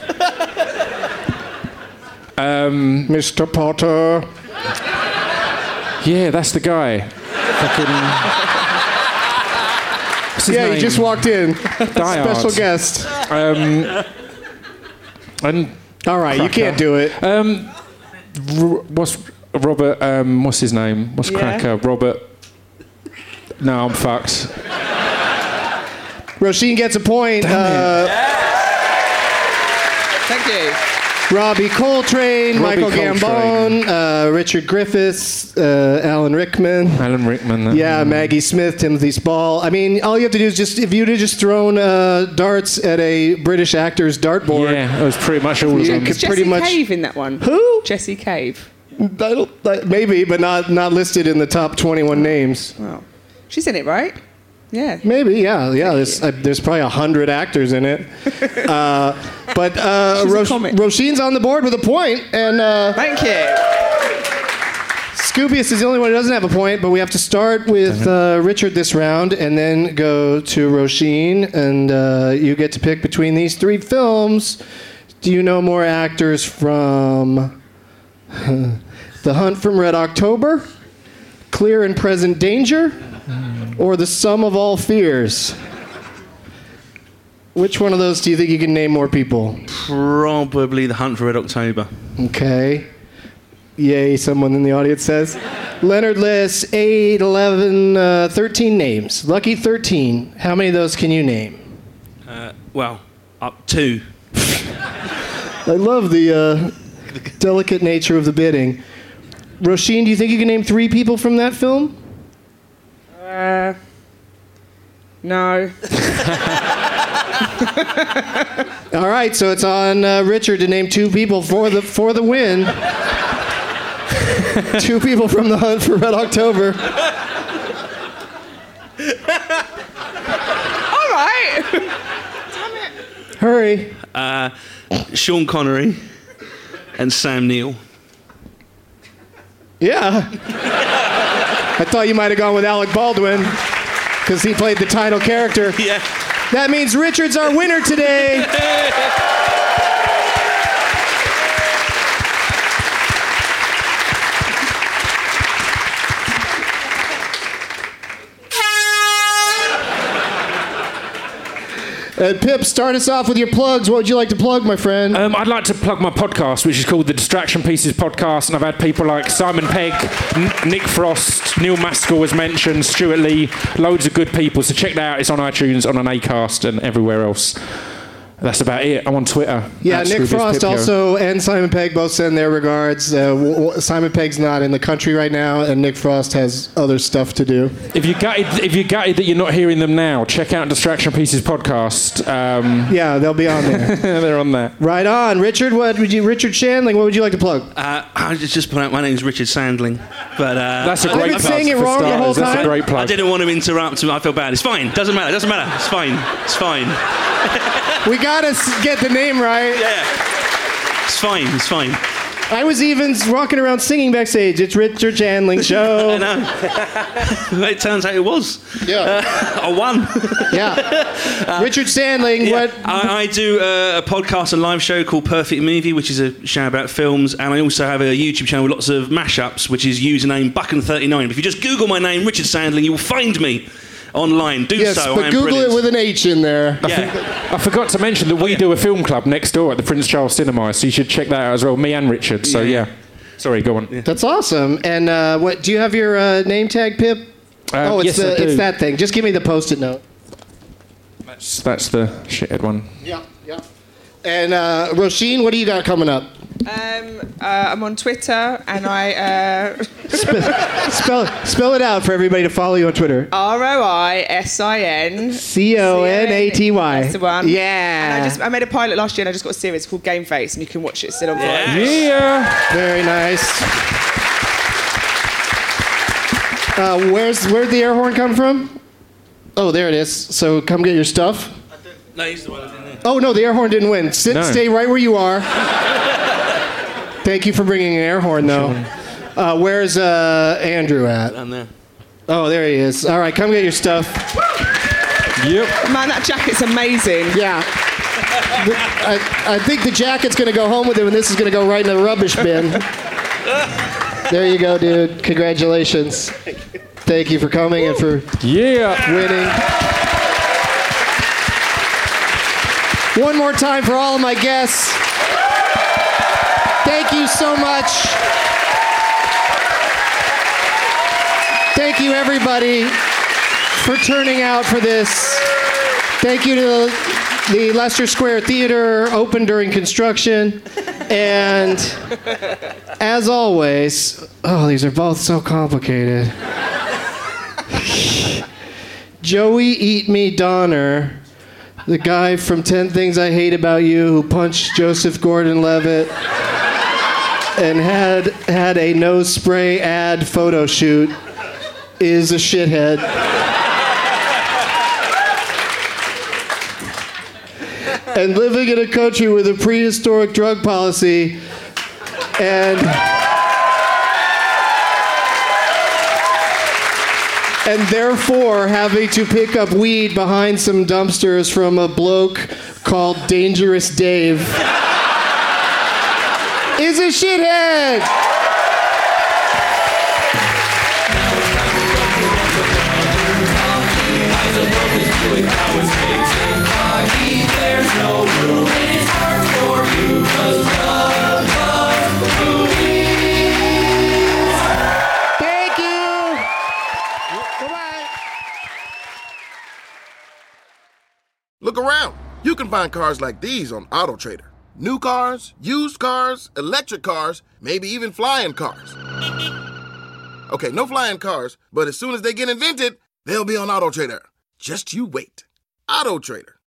Um, Mister Potter. Yeah, that's the guy. Fucking. What's his Yeah, name? he just walked in. Die Special Hard. guest. Um, and All right, you Cracker. can't do it. Um, R- what's Robert? Um, what's his name? What's Yeah. Cracker? Robert. No, I'm fucked. Roisin gets a point. Uh, Thank you. Robbie Coltrane, Robbie Michael Gambon, uh, Richard Griffiths, uh, Alan Rickman. Alan Rickman. uh, Yeah, Maggie Smith, Timothy Spall. I mean, all you have to do is just, if you'd have just thrown uh, darts at a British actor's dartboard. Yeah, it was pretty much all of You them. could Is Jessie pretty much. Cave in that one? Who? Jessie Cave. I don't, I- maybe, but not not listed in the top twenty-one names. Wow. She's in it, right? Yeah. Maybe, yeah, yeah. There's, uh, there's probably a hundred actors in it. Uh, but uh, She's a Ro- comic. Roisin's on the board with a point, and uh, Thank you. Scoobius is the only one who doesn't have a point. But we have to start with uh, Richard this round, and then go to Roisin, and uh, you get to pick between these three films. Do you know more actors from The Hunt from Red October, Clear and Present Danger, or The Sum of All Fears? Which one of those do you think you can name more people? Probably The Hunt for Red October. Okay. Yay, someone in the audience says. Leonard lists eight, eleven, uh, thirteen names. Lucky thirteen. How many of those can you name? Uh, well, up two. I love the uh, delicate nature of the bidding. Roisin, do you think you can name three people from that film? Uh, no. All right, so it's on uh, Richard to name two people for the for the win. Two people from The Hunt for Red October. All right. Hurry. Uh, Sean Connery and Sam Neill. Yeah. I thought you might have gone with Alec Baldwin because he played the title character. Yeah. That means Richard's our winner today. Uh, Pip, start us off with your plugs. What would you like to plug, my friend? Um, I'd like to plug my podcast, which is called the Distraction Pieces Podcast, and I've had people like Simon Pegg, N- Nick Frost, Neil Maskell was mentioned, Stuart Lee, loads of good people. So check that out. It's on iTunes, on an Acast, and everywhere else. That's about it. I'm on Twitter. Yeah, Nick Frost also and Simon Pegg both send their regards. Uh, w- w- Simon Pegg's not in the country right now, and Nick Frost has other stuff to do. If you gutted, if you gutted that you're not hearing them now, check out Distraction Pieces podcast. Um, yeah, they'll be on there. They're on there. Right on, Richard. What would you, Richard Shandling? What would you like to plug? Uh, I just just put out. My name's Richard Sandling, but uh, that's a great. I've been saying it wrong the whole time. That's a great plug. I didn't want to interrupt. I feel bad. It's fine. Doesn't matter. Doesn't matter. It's fine. It's fine. We gotta get the name right. Yeah. It's fine. It's fine. I was even walking around singing backstage. It's Richard Shandling show. I know. It turns out it was. Yeah. Uh, I won. Yeah. Uh, Richard Sandling. Yeah, what? I, I do uh, a podcast and live show called Perfect Movie, which is a show about films, and I also have a YouTube channel with lots of mashups, which is username Buchan thirty-nine. If you just Google my name, Richard Sandling, you will find me online. Do yes, so. but I am Google brilliant. it with an H in there. Yeah. I forgot to mention that we do a film club next door at the Prince Charles Cinema, so you should check that out as well. Me and Richard. So yeah. yeah. Sorry, go on. Yeah. That's awesome. And uh, what? Do you have your uh, name tag, Pip? Uh, oh, it's yes, the, I do. it's that thing. Just give me the post-it note. That's that's the shithead one. Yeah, yeah. And uh, Roisin, what do you got coming up? Um, uh, I'm on Twitter, and I uh... spell, spell spell it out for everybody to follow you on Twitter. R O I S I N C O N A T Y. That's the one. Yeah. And I just I made a pilot last year, and I just got a series called Game Face, and you can watch it still on Vine. Yeah. Yeah. Very nice. Uh, where's where'd the air horn come from? Oh, there it is. So come get your stuff. No, he's the one that's in there. Oh no, the air horn didn't win. Sit, No. stay right where you are. Thank you for bringing an air horn, though. Uh, where's uh, Andrew at? Down there. Oh, there he is. All right, come get your stuff. Yep. Man, that jacket's amazing. Yeah. The- I, I think the jacket's going to go home with him, and this is going to go right in the rubbish bin. There you go, dude. Congratulations. Thank you for coming and for Yeah. winning. One more time for all of my guests. Thank you so much. Thank you, everybody, for turning out for this. Thank you to the, the Leicester Square Theater, open during construction. And as always, oh, these are both so complicated. Joey Eat Me Donner, the guy from ten Things I Hate About You who punched Joseph Gordon-Levitt and had had a nose spray ad photo shoot, is a shithead. And living in a country with a prehistoric drug policy and and therefore having to pick up weed behind some dumpsters from a bloke called Dangerous Dave is a shithead. I Rocky, there's no room in his heart for you, 'cause Doug loves movies. Thank you. Bye-bye. Look around. You can find cars like these on AutoTrader. New cars, used cars, electric cars, maybe even flying cars. Okay, no flying cars, but as soon as they get invented, they'll be on AutoTrader. Just you wait. AutoTrader.